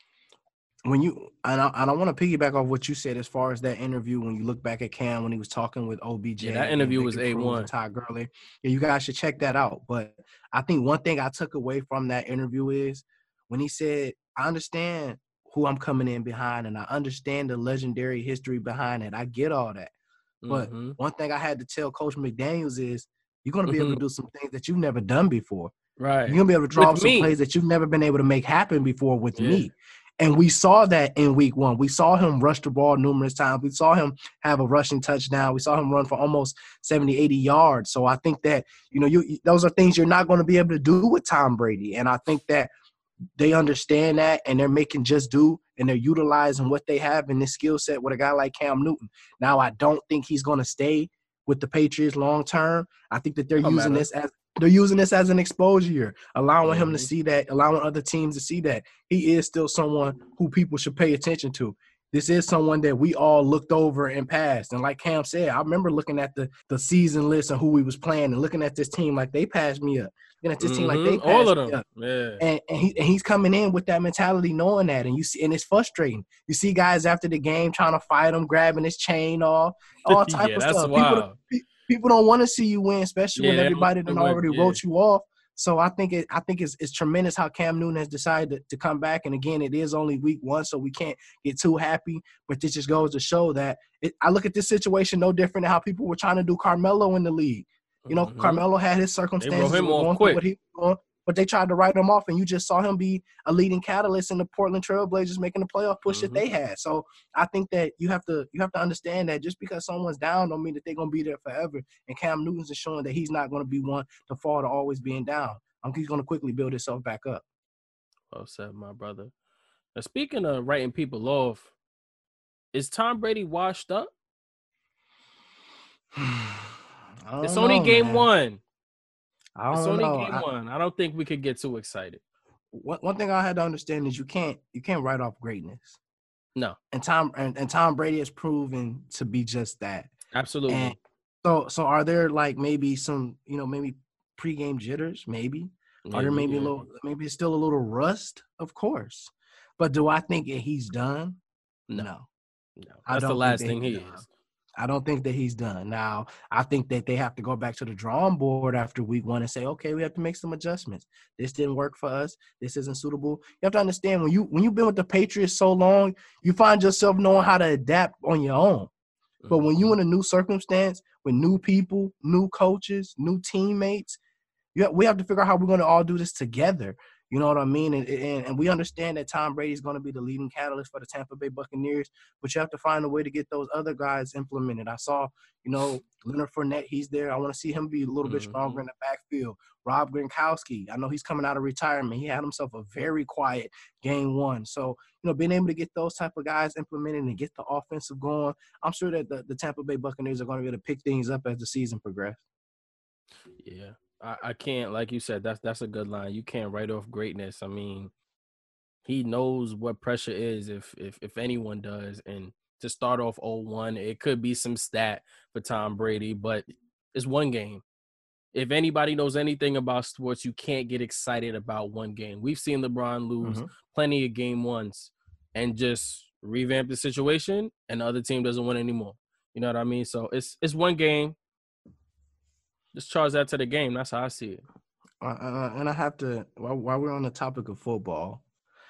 When you and I, and I want to piggyback off what you said as far as that interview, when you look back at Cam when he was talking with O B J. Yeah, that interview was A one. Todd Gurley. Yeah, you guys should check that out. But I think one thing I took away from that interview is when he said, I understand who I'm coming in behind and I understand the legendary history behind it. I get all that. But mm-hmm. one thing I had to tell Coach McDaniels is you're going to be mm-hmm. able to do some things that you've never done before. Right. You're going to be able to draw with some me. plays that you've never been able to make happen before with yeah. me. And we saw that in week one. We saw him rush the ball numerous times. We saw him have a rushing touchdown. We saw him run for almost seventy, eighty yards. So I think that, you know, you those are things you're not going to be able to do with Tom Brady. And I think that they understand that, and they're making just do, and they're utilizing what they have in this skill set with a guy like Cam Newton. Now, I don't think he's going to stay with the Patriots long term. I think that they're Don't using matter. this as they're using this as an exposure year, allowing mm-hmm. him to see that, allowing other teams to see that he is still someone who people should pay attention to. This is someone that we all looked over and passed. And like Cam said, I remember looking at the, the season list and who we was playing and looking at this team like they passed me up. Looking at this mm-hmm. team like they passed all of them. me up. Yeah. And, and, he, and he's coming in with that mentality, knowing that. And you see, and it's frustrating. You see guys after the game trying to fight him, grabbing his chain off, all type yeah, of that's stuff. Wild. People, people don't want to see you win, especially yeah, when everybody done already yeah. wrote you off. So I think it. I think it's, it's tremendous how Cam Newton has decided to, to come back. And again, it is only week one, so we can't get too happy. But this just goes to show that it, I look at this situation no different than how people were trying to do Carmelo in the league. You know, mm-hmm. Carmelo had his circumstances. They wrote him off quick. What he was going, but they tried to write him off, and you just saw him be a leading catalyst in the Portland Trailblazers making the playoff push mm-hmm. that they had. So I think that you have to you have to understand that just because someone's down don't mean that they're going to be there forever. And Cam Newton's is showing that he's not going to be one to fall to always being down. I think he's going to quickly build himself back up. Well said, my brother. Now, speaking of writing people off, is Tom Brady washed up? It's know, only game man. one. I don't it's only know. game I, one. I don't think we could get too excited. One one thing I had to understand is you can't you can't write off greatness. No. And Tom and, and Tom Brady has proven to be just that. Absolutely. And so so are there like maybe some, you know, maybe pregame jitters, maybe? maybe are there maybe yeah. a little maybe it's still a little rust? Of course. But do I think that he's done? No. No. no. That's the last thing he done. is. I don't think that he's done. Now, I think that they have to go back to the drawing board after week one and say, okay, we have to make some adjustments. This didn't work for us. This isn't suitable. You have to understand when you when you've been with the Patriots so long, you find yourself knowing how to adapt on your own. Mm-hmm. But when you're in a new circumstance with new people, new coaches, new teammates, you have, we have to figure out how we're going to all do this together. You know what I mean? And, and, and we understand that Tom Brady is going to be the leading catalyst for the Tampa Bay Buccaneers, but you have to find a way to get those other guys implemented. I saw, you know, Leonard Fournette, he's there. I want to see him be a little mm-hmm. bit stronger in the backfield. Rob Gronkowski, I know he's coming out of retirement. He had himself a very quiet game one. So, you know, being able to get those type of guys implemented and get the offensive going, I'm sure that the, the Tampa Bay Buccaneers are going to be able to pick things up as the season progresses. Yeah. I, I can't, like you said, that's that's a good line. You can't write off greatness. I mean, he knows what pressure is if if if anyone does. And to start off oh one, it could be some stat for Tom Brady, but it's one game. If anybody knows anything about sports, you can't get excited about one game. We've seen LeBron lose mm-hmm. plenty of game ones and just revamp the situation, and the other team doesn't win anymore. You know what I mean? So it's it's one game. Just charge that to the game. That's how I see it. Uh, and I have to, while, while we're on the topic of football,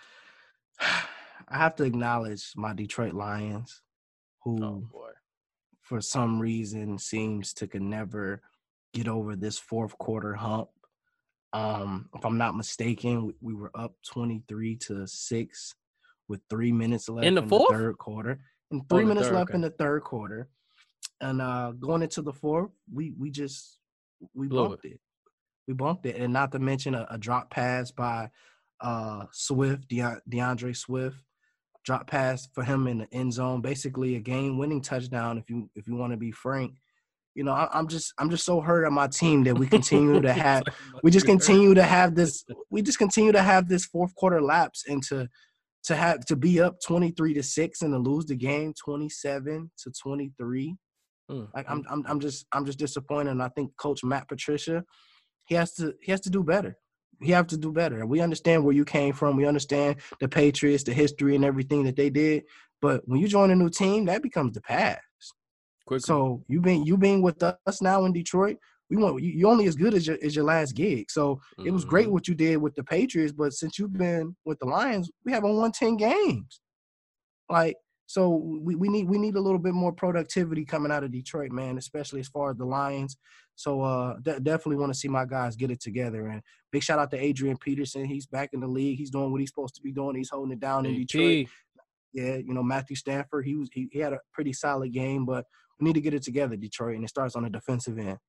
I have to acknowledge my Detroit Lions, who, oh, boy. for some reason, seems to can never get over this fourth quarter hump. Um, if I'm not mistaken, we, we were up twenty-three to six with three minutes left In the in the fourth? third quarter. And Oh, three in the minutes third, left okay. in the third quarter. And uh, going into the fourth, we we just we Blew bumped it. We bumped it. And not to mention a, a drop pass by uh, Swift, De- DeAndre Swift. Drop pass for him in the end zone. Basically a game-winning touchdown, if you if you want to be frank. You know, I, I'm just I'm just so hurt at my team that we continue to have we just continue to have this we just continue to have this fourth quarter lapse into to have to be up twenty-three to six and to lose the game twenty-seven to twenty-three. Mm, Like mm, I'm I'm mm. I'm just I'm just disappointed. And I think Coach Matt Patricia, he has to he has to do better. He have to do better. We understand where you came from. We understand the Patriots, the history, and everything that they did. But when you join a new team, that becomes the past. Quickly. So you being you being with us now in Detroit, we want you, you're only as good as your as your last gig. So it was great Mm-hmm. what you did with the Patriots, but since you've been with the Lions, we haven't won ten games. Like, so we, we need we need a little bit more productivity coming out of Detroit, man, especially as far as the Lions. So uh, de- definitely want to see my guys get it together. And big shout out to Adrian Peterson. He's back in the league. He's doing what he's supposed to be doing. He's holding it down in Detroit. A P. Yeah, you know, Matthew Stafford, he was he, he had a pretty solid game, but we need to get it together, Detroit, and it starts on the defensive end.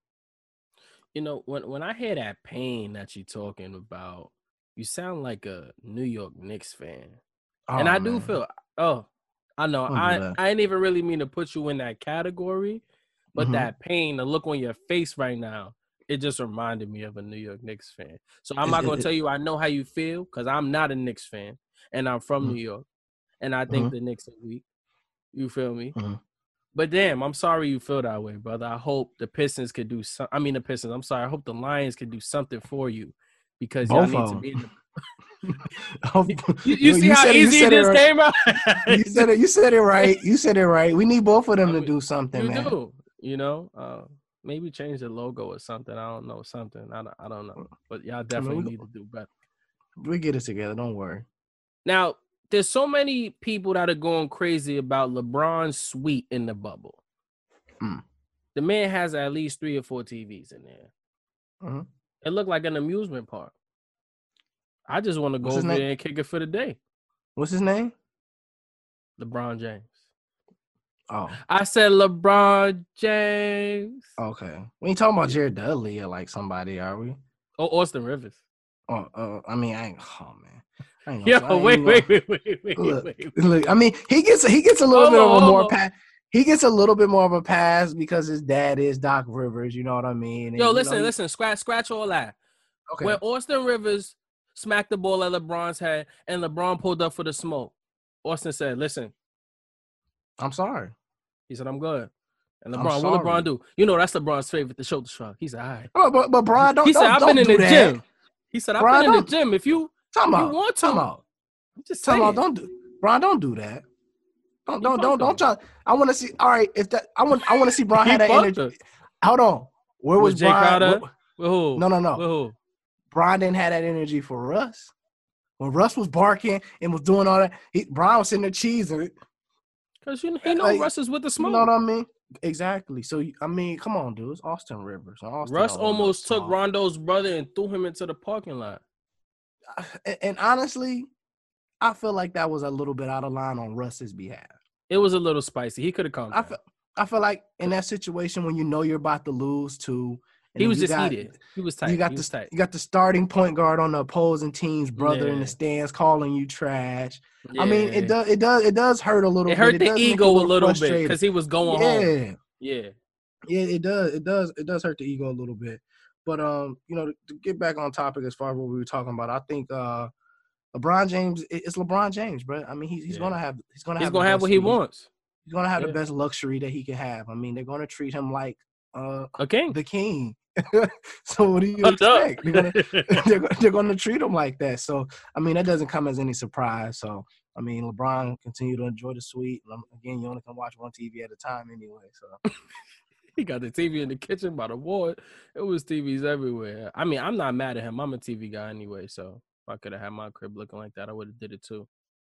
You know, when when I hear that pain that you're talking about, you sound like a New York Knicks fan. Oh, And I do man. feel, oh, I know, Don't do I, that. I didn't even really mean to put you in that category, but Mhm. that pain, the look on your face right now, it just reminded me of a New York Knicks fan. So I'm It's- not it- going to it- tell you I know how you feel because I'm not a Knicks fan, and I'm from Mhm. New York, and I think Mhm. the Knicks are weak. You feel me? Mhm. But damn, I'm sorry you feel that way, brother. I hope the Pistons could do some. I mean, the Pistons. I'm sorry. I hope the Lions could do something for you because y'all Both need of to them. be in the. Oh, You, you you, see you how said it, you easy said it this right. came out? You said it. You said it right. You said it right. We need both of them I to mean, do something, you man. do. You know, uh, maybe change the logo or something. I don't know. Something. I don't, I don't know. But y'all I definitely mean, we, need to do better. we get it together. Don't worry. Now, there's so many people that are going crazy about LeBron's suite in the bubble. Mm. The man has at least three or four T Vs in there. Mm-hmm. It looked like an amusement park. I just want to go What's his over name? there and kick it for the day. What's his name? LeBron James. Oh, I said LeBron James. okay. We ain't talking about Jared Dudley or like somebody, are we? Oh, Austin Rivers. Oh, uh, I mean, I ain't. Oh man, I ain't Yo, gonna, I ain't wait, even wait, gonna, wait, wait, wait, look, wait, wait. look. I mean, he gets he gets a little Hold bit on, of a hold more on. pass. He gets a little bit more of a pass because his dad is Doc Rivers. You know what I mean? And, Yo, you listen, know, he, listen. Scratch, scratch all that. okay. When Austin Rivers smacked the ball at LeBron's head and LeBron pulled up for the smoke, Austin said, "Listen." I'm sorry. He said, "I'm good." And I'm LeBron, what LeBron sorry. do? You know, that's LeBron's favorite, the shoulder shrug. He said, "All right." But but, but Brian, don't He said, don't "I've been don't in do the that. gym." He said, "I've Brian, been in the don't gym. If you, time if you out. want to, Time out. I'm just Time out. saying." Don't do Brian. Don't do that. Don't He don't don't punked don't him. try. I want to see. All right, if that I want I want to see Brian He had that punked energy. him. Hold on. Where was With Jay Brian? Crowder? What, With who? no, no, no. With who? Brian didn't have that energy for Russ. When Russ was barking and was doing all that, he, Brian was sitting there cheesing. Because you, he know Like, Russ is with the you know what smoke. I mean? Exactly. So I mean, come on, dude. It's Austin Rivers. Austin Russ don't hold no almost took smoke. Rondo's brother and threw him into the parking lot. And, and honestly, I feel like that was a little bit out of line on Russ's behalf. It was a little spicy. He could have calmed I down. feel, I feel like in that situation when you know you're about to lose too, and He was you just got, heated. He was tight. You got he the was tight. you got the starting point guard on the opposing team's brother in Yeah. the stands calling you trash. Yeah. I mean, it does it does it does hurt a little It bit. hurt It the does make ego you a a little, little bit frustrated because he was going yeah. home. Yeah. Yeah, it does. It does. It does hurt the ego a little bit. But um, you know, to, to get back on topic as far as what we were talking about, I think uh, LeBron James. It's LeBron James, bro. I mean, he's he's Yeah. gonna have he's gonna He's have gonna the have best what he suite. wants. He's gonna have Yeah. the best luxury that he can have. I mean, they're gonna treat him like uh A king. the king. So what do you A duck. expect? They're gonna they're, they're gonna treat him like that. So I mean, that doesn't come as any surprise. So I mean, LeBron continue to enjoy the suite. And again, you only can watch one T V at a time anyway. So. He got the T V in the kitchen by the wall. It was T Vs everywhere. I mean, I'm not mad at him. I'm a T V guy anyway, so if I could have had my crib looking like that, I would have did it too.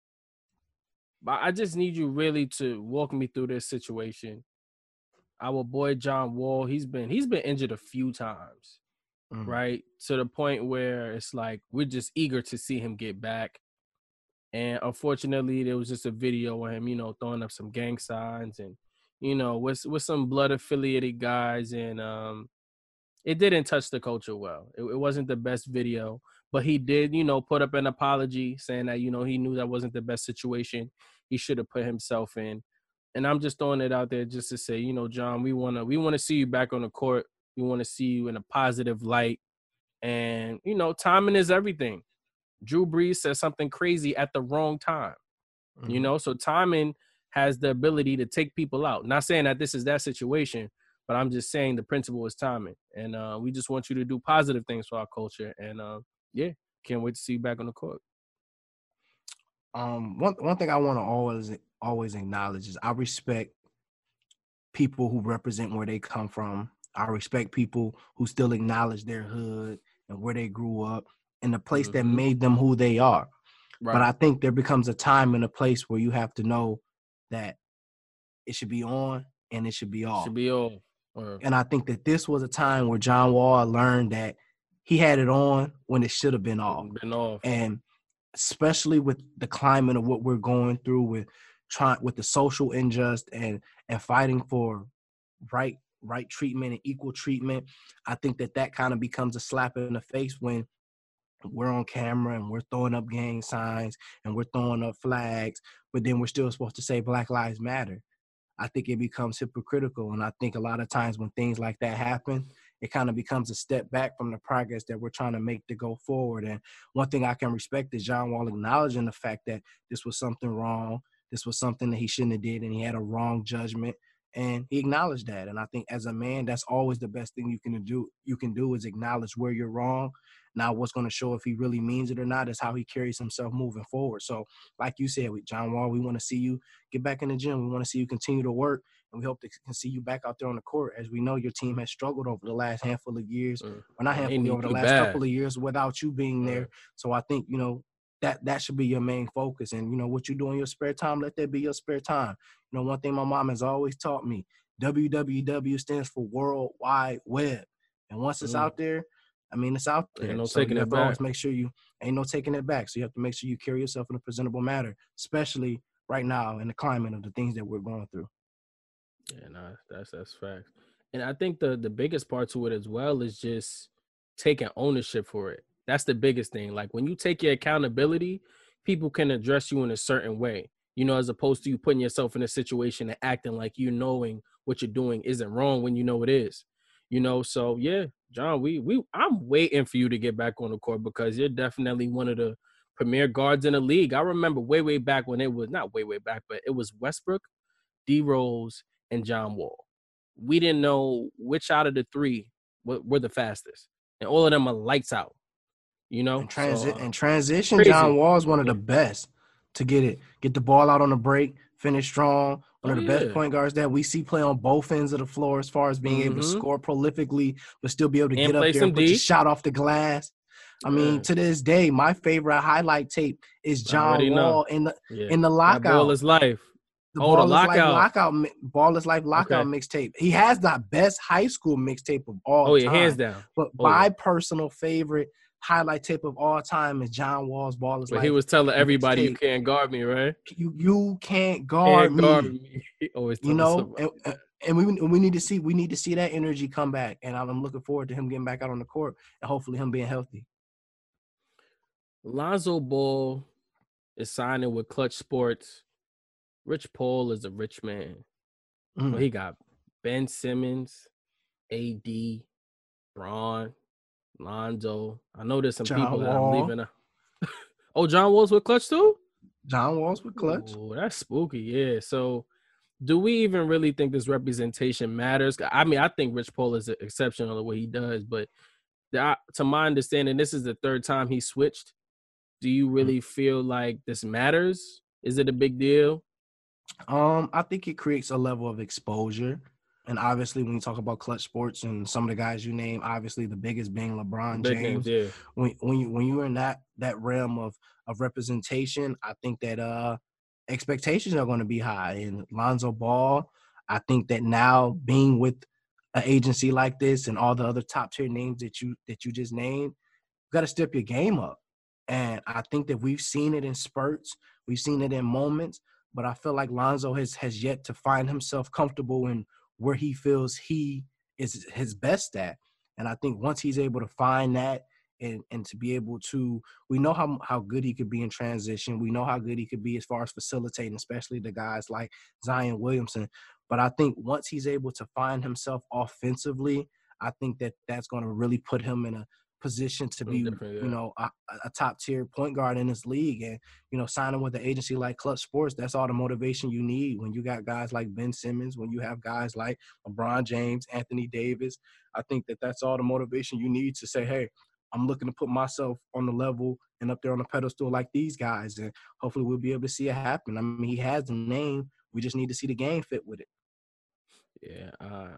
But I just need you really to walk me through this situation. Our boy John Wall, he's been he's been injured a few times, Mm. right? To the point where it's like we're just eager to see him get back. And unfortunately, there was just a video of him, you know, throwing up some gang signs and, you know, with with some blood affiliated guys, and um, it didn't touch the culture well. It, it wasn't the best video, but he did, you know, put up an apology saying that, you know, he knew that wasn't the best situation he should have put himself in. And I'm just throwing it out there just to say, you know, John, we wanna we wanna see you back on the court. We want to see you in a positive light, and you know, timing is everything. Drew Brees said something crazy at the wrong time. You Mm-hmm. know, so timing has the ability to take people out. Not saying that this is that situation, but I'm just saying the principle is timing. And uh, we just want you to do positive things for our culture. And uh, yeah, can't wait to see you back on the court. Um, one one thing I want to always always acknowledge is I respect people who represent where they come from. I respect people who still acknowledge their hood and where they grew up and the place that Mm-hmm. made them who they are. Right. But I think there becomes a time and a place where you have to know that it should be on and it should be off. Should be off. Or... And I think that this was a time where John Wall learned that he had it on when it should have been off. Been off. And especially with the climate of what we're going through with trying with the social injustice and and fighting for right right treatment and equal treatment, I think that that kind of becomes a slap in the face when we're on camera and we're throwing up gang signs and we're throwing up flags, but then we're still supposed to say Black Lives Matter. I think it becomes hypocritical. And I think a lot of times when things like that happen, it kind of becomes a step back from the progress that we're trying to make to go forward. And one thing I can respect is John Wall acknowledging the fact that this was something wrong. This was something that he shouldn't have did, and he had a wrong judgment. And he acknowledged that. And I think as a man, that's always the best thing you can do. You can do is acknowledge where you're wrong. Now, what's going to show if he really means it or not is how he carries himself moving forward. So, like you said, with John Wall, we want to see you get back in the gym. We want to see you continue to work, and we hope to can see you back out there on the court. As we know, your team has struggled over the last handful of years, Mm. or not handful, over the last bad. couple of years without you being there. Right. So I think, you know, that that should be your main focus. And, you know, what you do in your spare time, let that be your spare time. You know, one thing my mom has always taught me, W W W stands for World Wide Web. And once it's mm. out there, I mean, it's out there. Ain't no so taking you have it to back. always make sure you ain't no taking it back. So you have to make sure you carry yourself in a presentable manner, especially right now in the climate of the things that we're going through. Yeah, no, that's that's facts. And I think the the biggest part to it as well is just taking ownership for it. That's the biggest thing. Like when you take your accountability, people can address you in a certain way, you know, as opposed to you putting yourself in a situation and acting like you knowing what you're doing isn't wrong when you know it is. You know, so yeah, John, we we I'm waiting for you to get back on the court because you're definitely one of the premier guards in the league. I remember way, way back when it was not way, way back, but it was Westbrook, D Rose, and John Wall. We didn't know which out of the three were, were the fastest, and all of them are lights out. You know, and, transi- so, uh, and transition. crazy. John Wall is one of the best to get it, get the ball out on the break, finish strong. One oh, of the yeah. best point guards that we see play on both ends of the floor as far as being mm-hmm. able to score prolifically, but still be able to and get up there and put D. your shot off the glass. I yeah. mean, to this day, my favorite highlight tape is John Wall in the yeah. in the lockout. That ball is life. The oh, ball the is lockout. Life lockout. Ball is Life lockout okay. mixtape. He has the best high school mixtape of all oh, yeah, time. hands down. But oh, my yeah. personal favorite highlight tape of all time is John Wall's Ball is but Life. He was telling everybody, you can't guard me, right? You you can't guard can't me. Guard me. He always you know, and, and we we need to see we need to see that energy come back. And I'm looking forward to him getting back out on the court and hopefully him being healthy. Lonzo Ball is signing with Clutch Sports. Rich Paul is a rich man. Mm. Well, he got Ben Simmons, A D, Braun, Lonzo. I know there's some John people Wall. that I'm leaving. oh, John Wall's with Clutch too? John Wall's with Clutch. Oh, that's spooky. Yeah. So do we even really think this representation matters? I mean, I think Rich Paul is exceptional the way he does, but the, to my understanding, this is the third time he switched. Do you really mm. feel like this matters? Is it a big deal? Um, I think it creates a level of exposure. And obviously, when you talk about Clutch Sports and some of the guys you name, obviously the biggest being LeBron Big James. Names, yeah. When when you when you're in that that realm of of representation, I think that uh expectations are going to be high. And Lonzo Ball, I think that now being with an agency like this and all the other top tier names that you that you just named, you got to step your game up. And I think that we've seen it in spurts. We've seen it in moments. But I feel like Lonzo has, has yet to find himself comfortable in where he feels he is his best at. And I think once he's able to find that and, and to be able to, we know how, how good he could be in transition. We know how good he could be as far as facilitating, especially the guys like Zion Williamson. But I think once he's able to find himself offensively, I think that that's going to really put him in a position to be, Different, yeah. you know, a, a top tier point guard in this league. And, you know, signing with an agency like Clutch Sports, that's all the motivation you need when you got guys like Ben Simmons, when you have guys like LeBron James, Anthony Davis. I think that that's all the motivation you need to say, hey, I'm looking to put myself on the level and up there on the pedestal like these guys. And hopefully we'll be able to see it happen. I mean, he has the name. We just need to see the game fit with it. Yeah. Uh,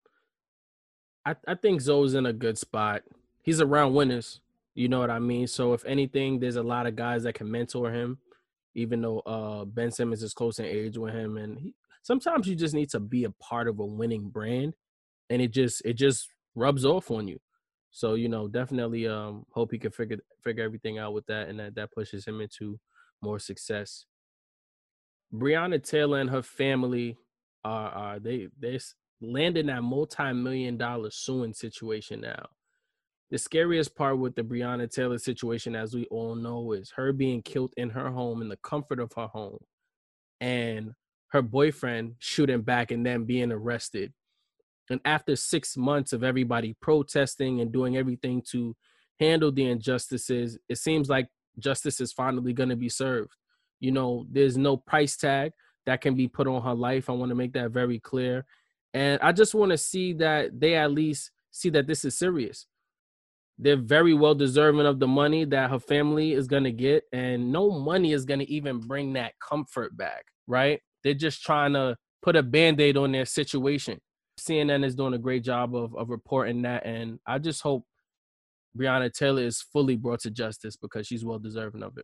I, I think Zoe's in a good spot. He's around winners. You know what I mean? So if anything, there's a lot of guys that can mentor him, even though uh, Ben Simmons is close in age with him. And he, sometimes you just need to be a part of a winning brand, and it just it just rubs off on you. So, you know, definitely um, hope he can figure figure everything out with that, and that, that pushes him into more success. Breonna Taylor and her family are, are they they're landing that multi-million dollar suing situation now. The scariest part with the Breonna Taylor situation, as we all know, is her being killed in her home, in the comfort of her home, and her boyfriend shooting back and then being arrested. And after six months of everybody protesting and doing everything to handle the injustices, it seems like justice is finally going to be served. You know, there's no price tag that can be put on her life. I want to make that very clear. And I just want to see that they at least see that this is serious. They're very well deserving of the money that her family is going to get. And no money is going to even bring that comfort back, right? They're just trying to put a Band-Aid on their situation. C N N is doing a great job of, of reporting that. And I just hope Breonna Taylor is fully brought to justice because she's well deserving of it.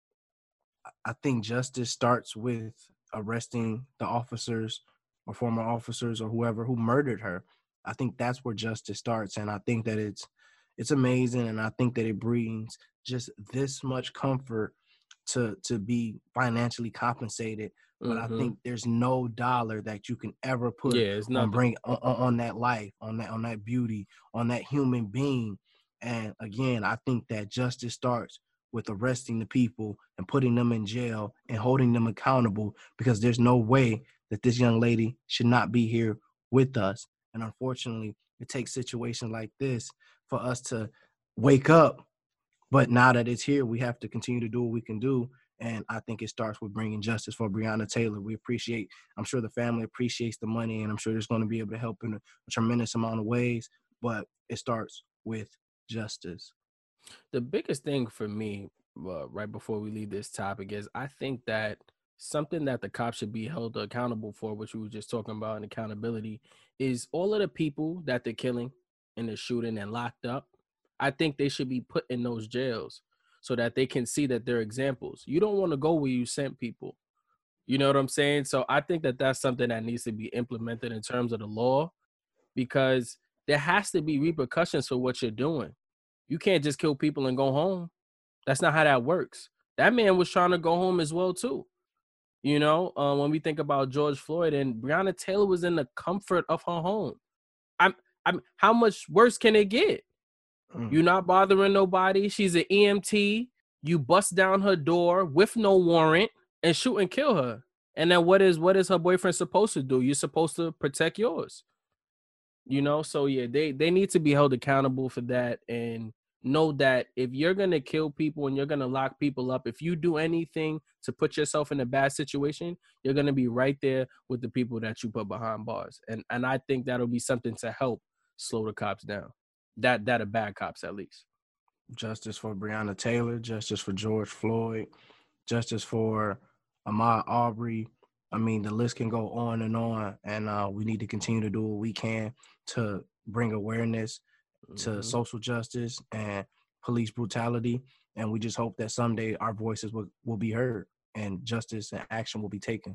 I think justice starts with arresting the officers or former officers or whoever who murdered her. I think that's where justice starts. And I think that it's it's amazing. And I think that it brings just this much comfort to to be financially compensated. But Mm-hmm. I think there's no dollar that you can ever put yeah, it's on bring on, on that life, on that on that beauty, on that human being. And again, I think that justice starts with arresting the people and putting them in jail and holding them accountable, because there's no way that this young lady should not be here with us. And unfortunately, it takes situations like this for us to wake up. But now that it's here, we have to continue to do what we can do. And I think it starts with bringing justice for Breonna Taylor. We appreciate, I'm sure the family appreciates the money, and I'm sure it's going to be able to help in a, a tremendous amount of ways. But it starts with justice. The biggest thing for me, uh, right before we leave this topic, is I think that something that the cops should be held accountable for, which we were just talking about, and accountability, is all of the people that they're killing in the shooting and locked up. I think they should be put in those jails so that they can see that they're examples. You don't want to go where you sent people. You know what I'm saying? So I think that that's something that needs to be implemented in terms of the law, because there has to be repercussions for what you're doing. You can't just kill people and go home. That's not how that works. That man was trying to go home as well, too. You know, uh, when we think about George Floyd, and Breonna Taylor was in the comfort of her home. I'm, I'm, how much worse can it get? Mm. You're not bothering nobody. She's an E M T. You bust down her door with no warrant and shoot and kill her. And then what is what is her boyfriend supposed to do? You're supposed to protect yours. You know, so yeah, they, they need to be held accountable for that, and know that if you're going to kill people and you're going to lock people up, if you do anything to put yourself in a bad situation, you're going to be right there with the people that you put behind bars. And and I think that'll be something to help slow the cops down. That that are bad cops, at least. Justice for Breonna Taylor, justice for George Floyd, justice for Ahmaud Arbery. I mean, the list can go on and on, and uh, we need to continue to do what we can to bring awareness to mm-hmm. social justice and police brutality. And we just hope that someday our voices will, will be heard and justice and action will be taken.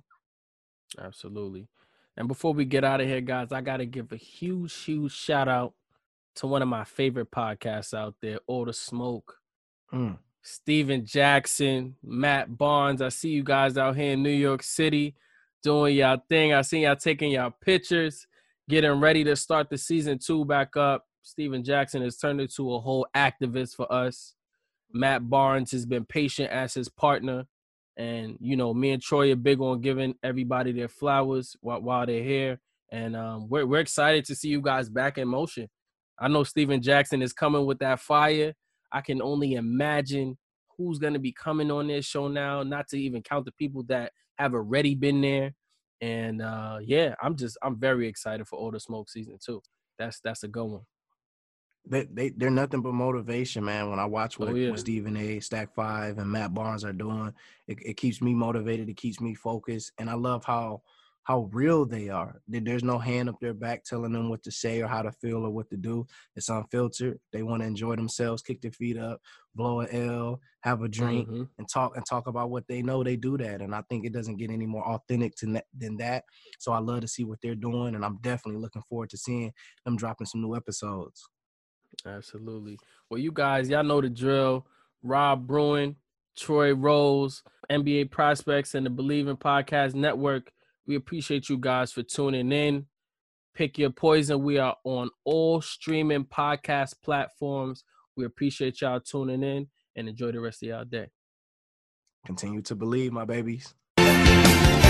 Absolutely. And before we get out of here, guys, I got to give a huge, huge shout out to one of my favorite podcasts out there, All the Smoke. Mm. Steven Jackson, Matt Barnes. I see you guys out here in New York City doing y'all thing. I see y'all taking y'all pictures, getting ready to start the season two back up. Steven Jackson has turned into a whole activist for us. Matt Barnes has been patient as his partner. And, you know, me and Troy are big on giving everybody their flowers while, while they're here. And um, we're, we're excited to see you guys back in motion. I know Steven Jackson is coming with that fire. I can only imagine who's going to be coming on this show now, not to even count the people that have already been there. And, uh, yeah, I'm just – I'm very excited for All the Smoke season two. That's that's a good one. They, they, they're nothing but motivation, man. When I watch what, oh, yeah. what Stephen A., Stack five, and Matt Barnes are doing, it, it keeps me motivated. It keeps me focused. And I love how – how real they are. There's no hand up their back telling them what to say or how to feel or what to do. It's unfiltered. They want to enjoy themselves, kick their feet up, blow an L, have a drink, mm-hmm. and talk and talk about what they know. They do that. And I think it doesn't get any more authentic to ne- than that. So I love to see what they're doing, and I'm definitely looking forward to seeing them dropping some new episodes. Absolutely. Well, you guys, y'all know the drill. Rob Bruin, Troy Rose, N B A Prospects, and the Believe in Podcast Network. We appreciate you guys for tuning in. Pick your poison. We are on all streaming podcast platforms. We appreciate y'all tuning in and enjoy the rest of y'all day. Continue to believe, my babies.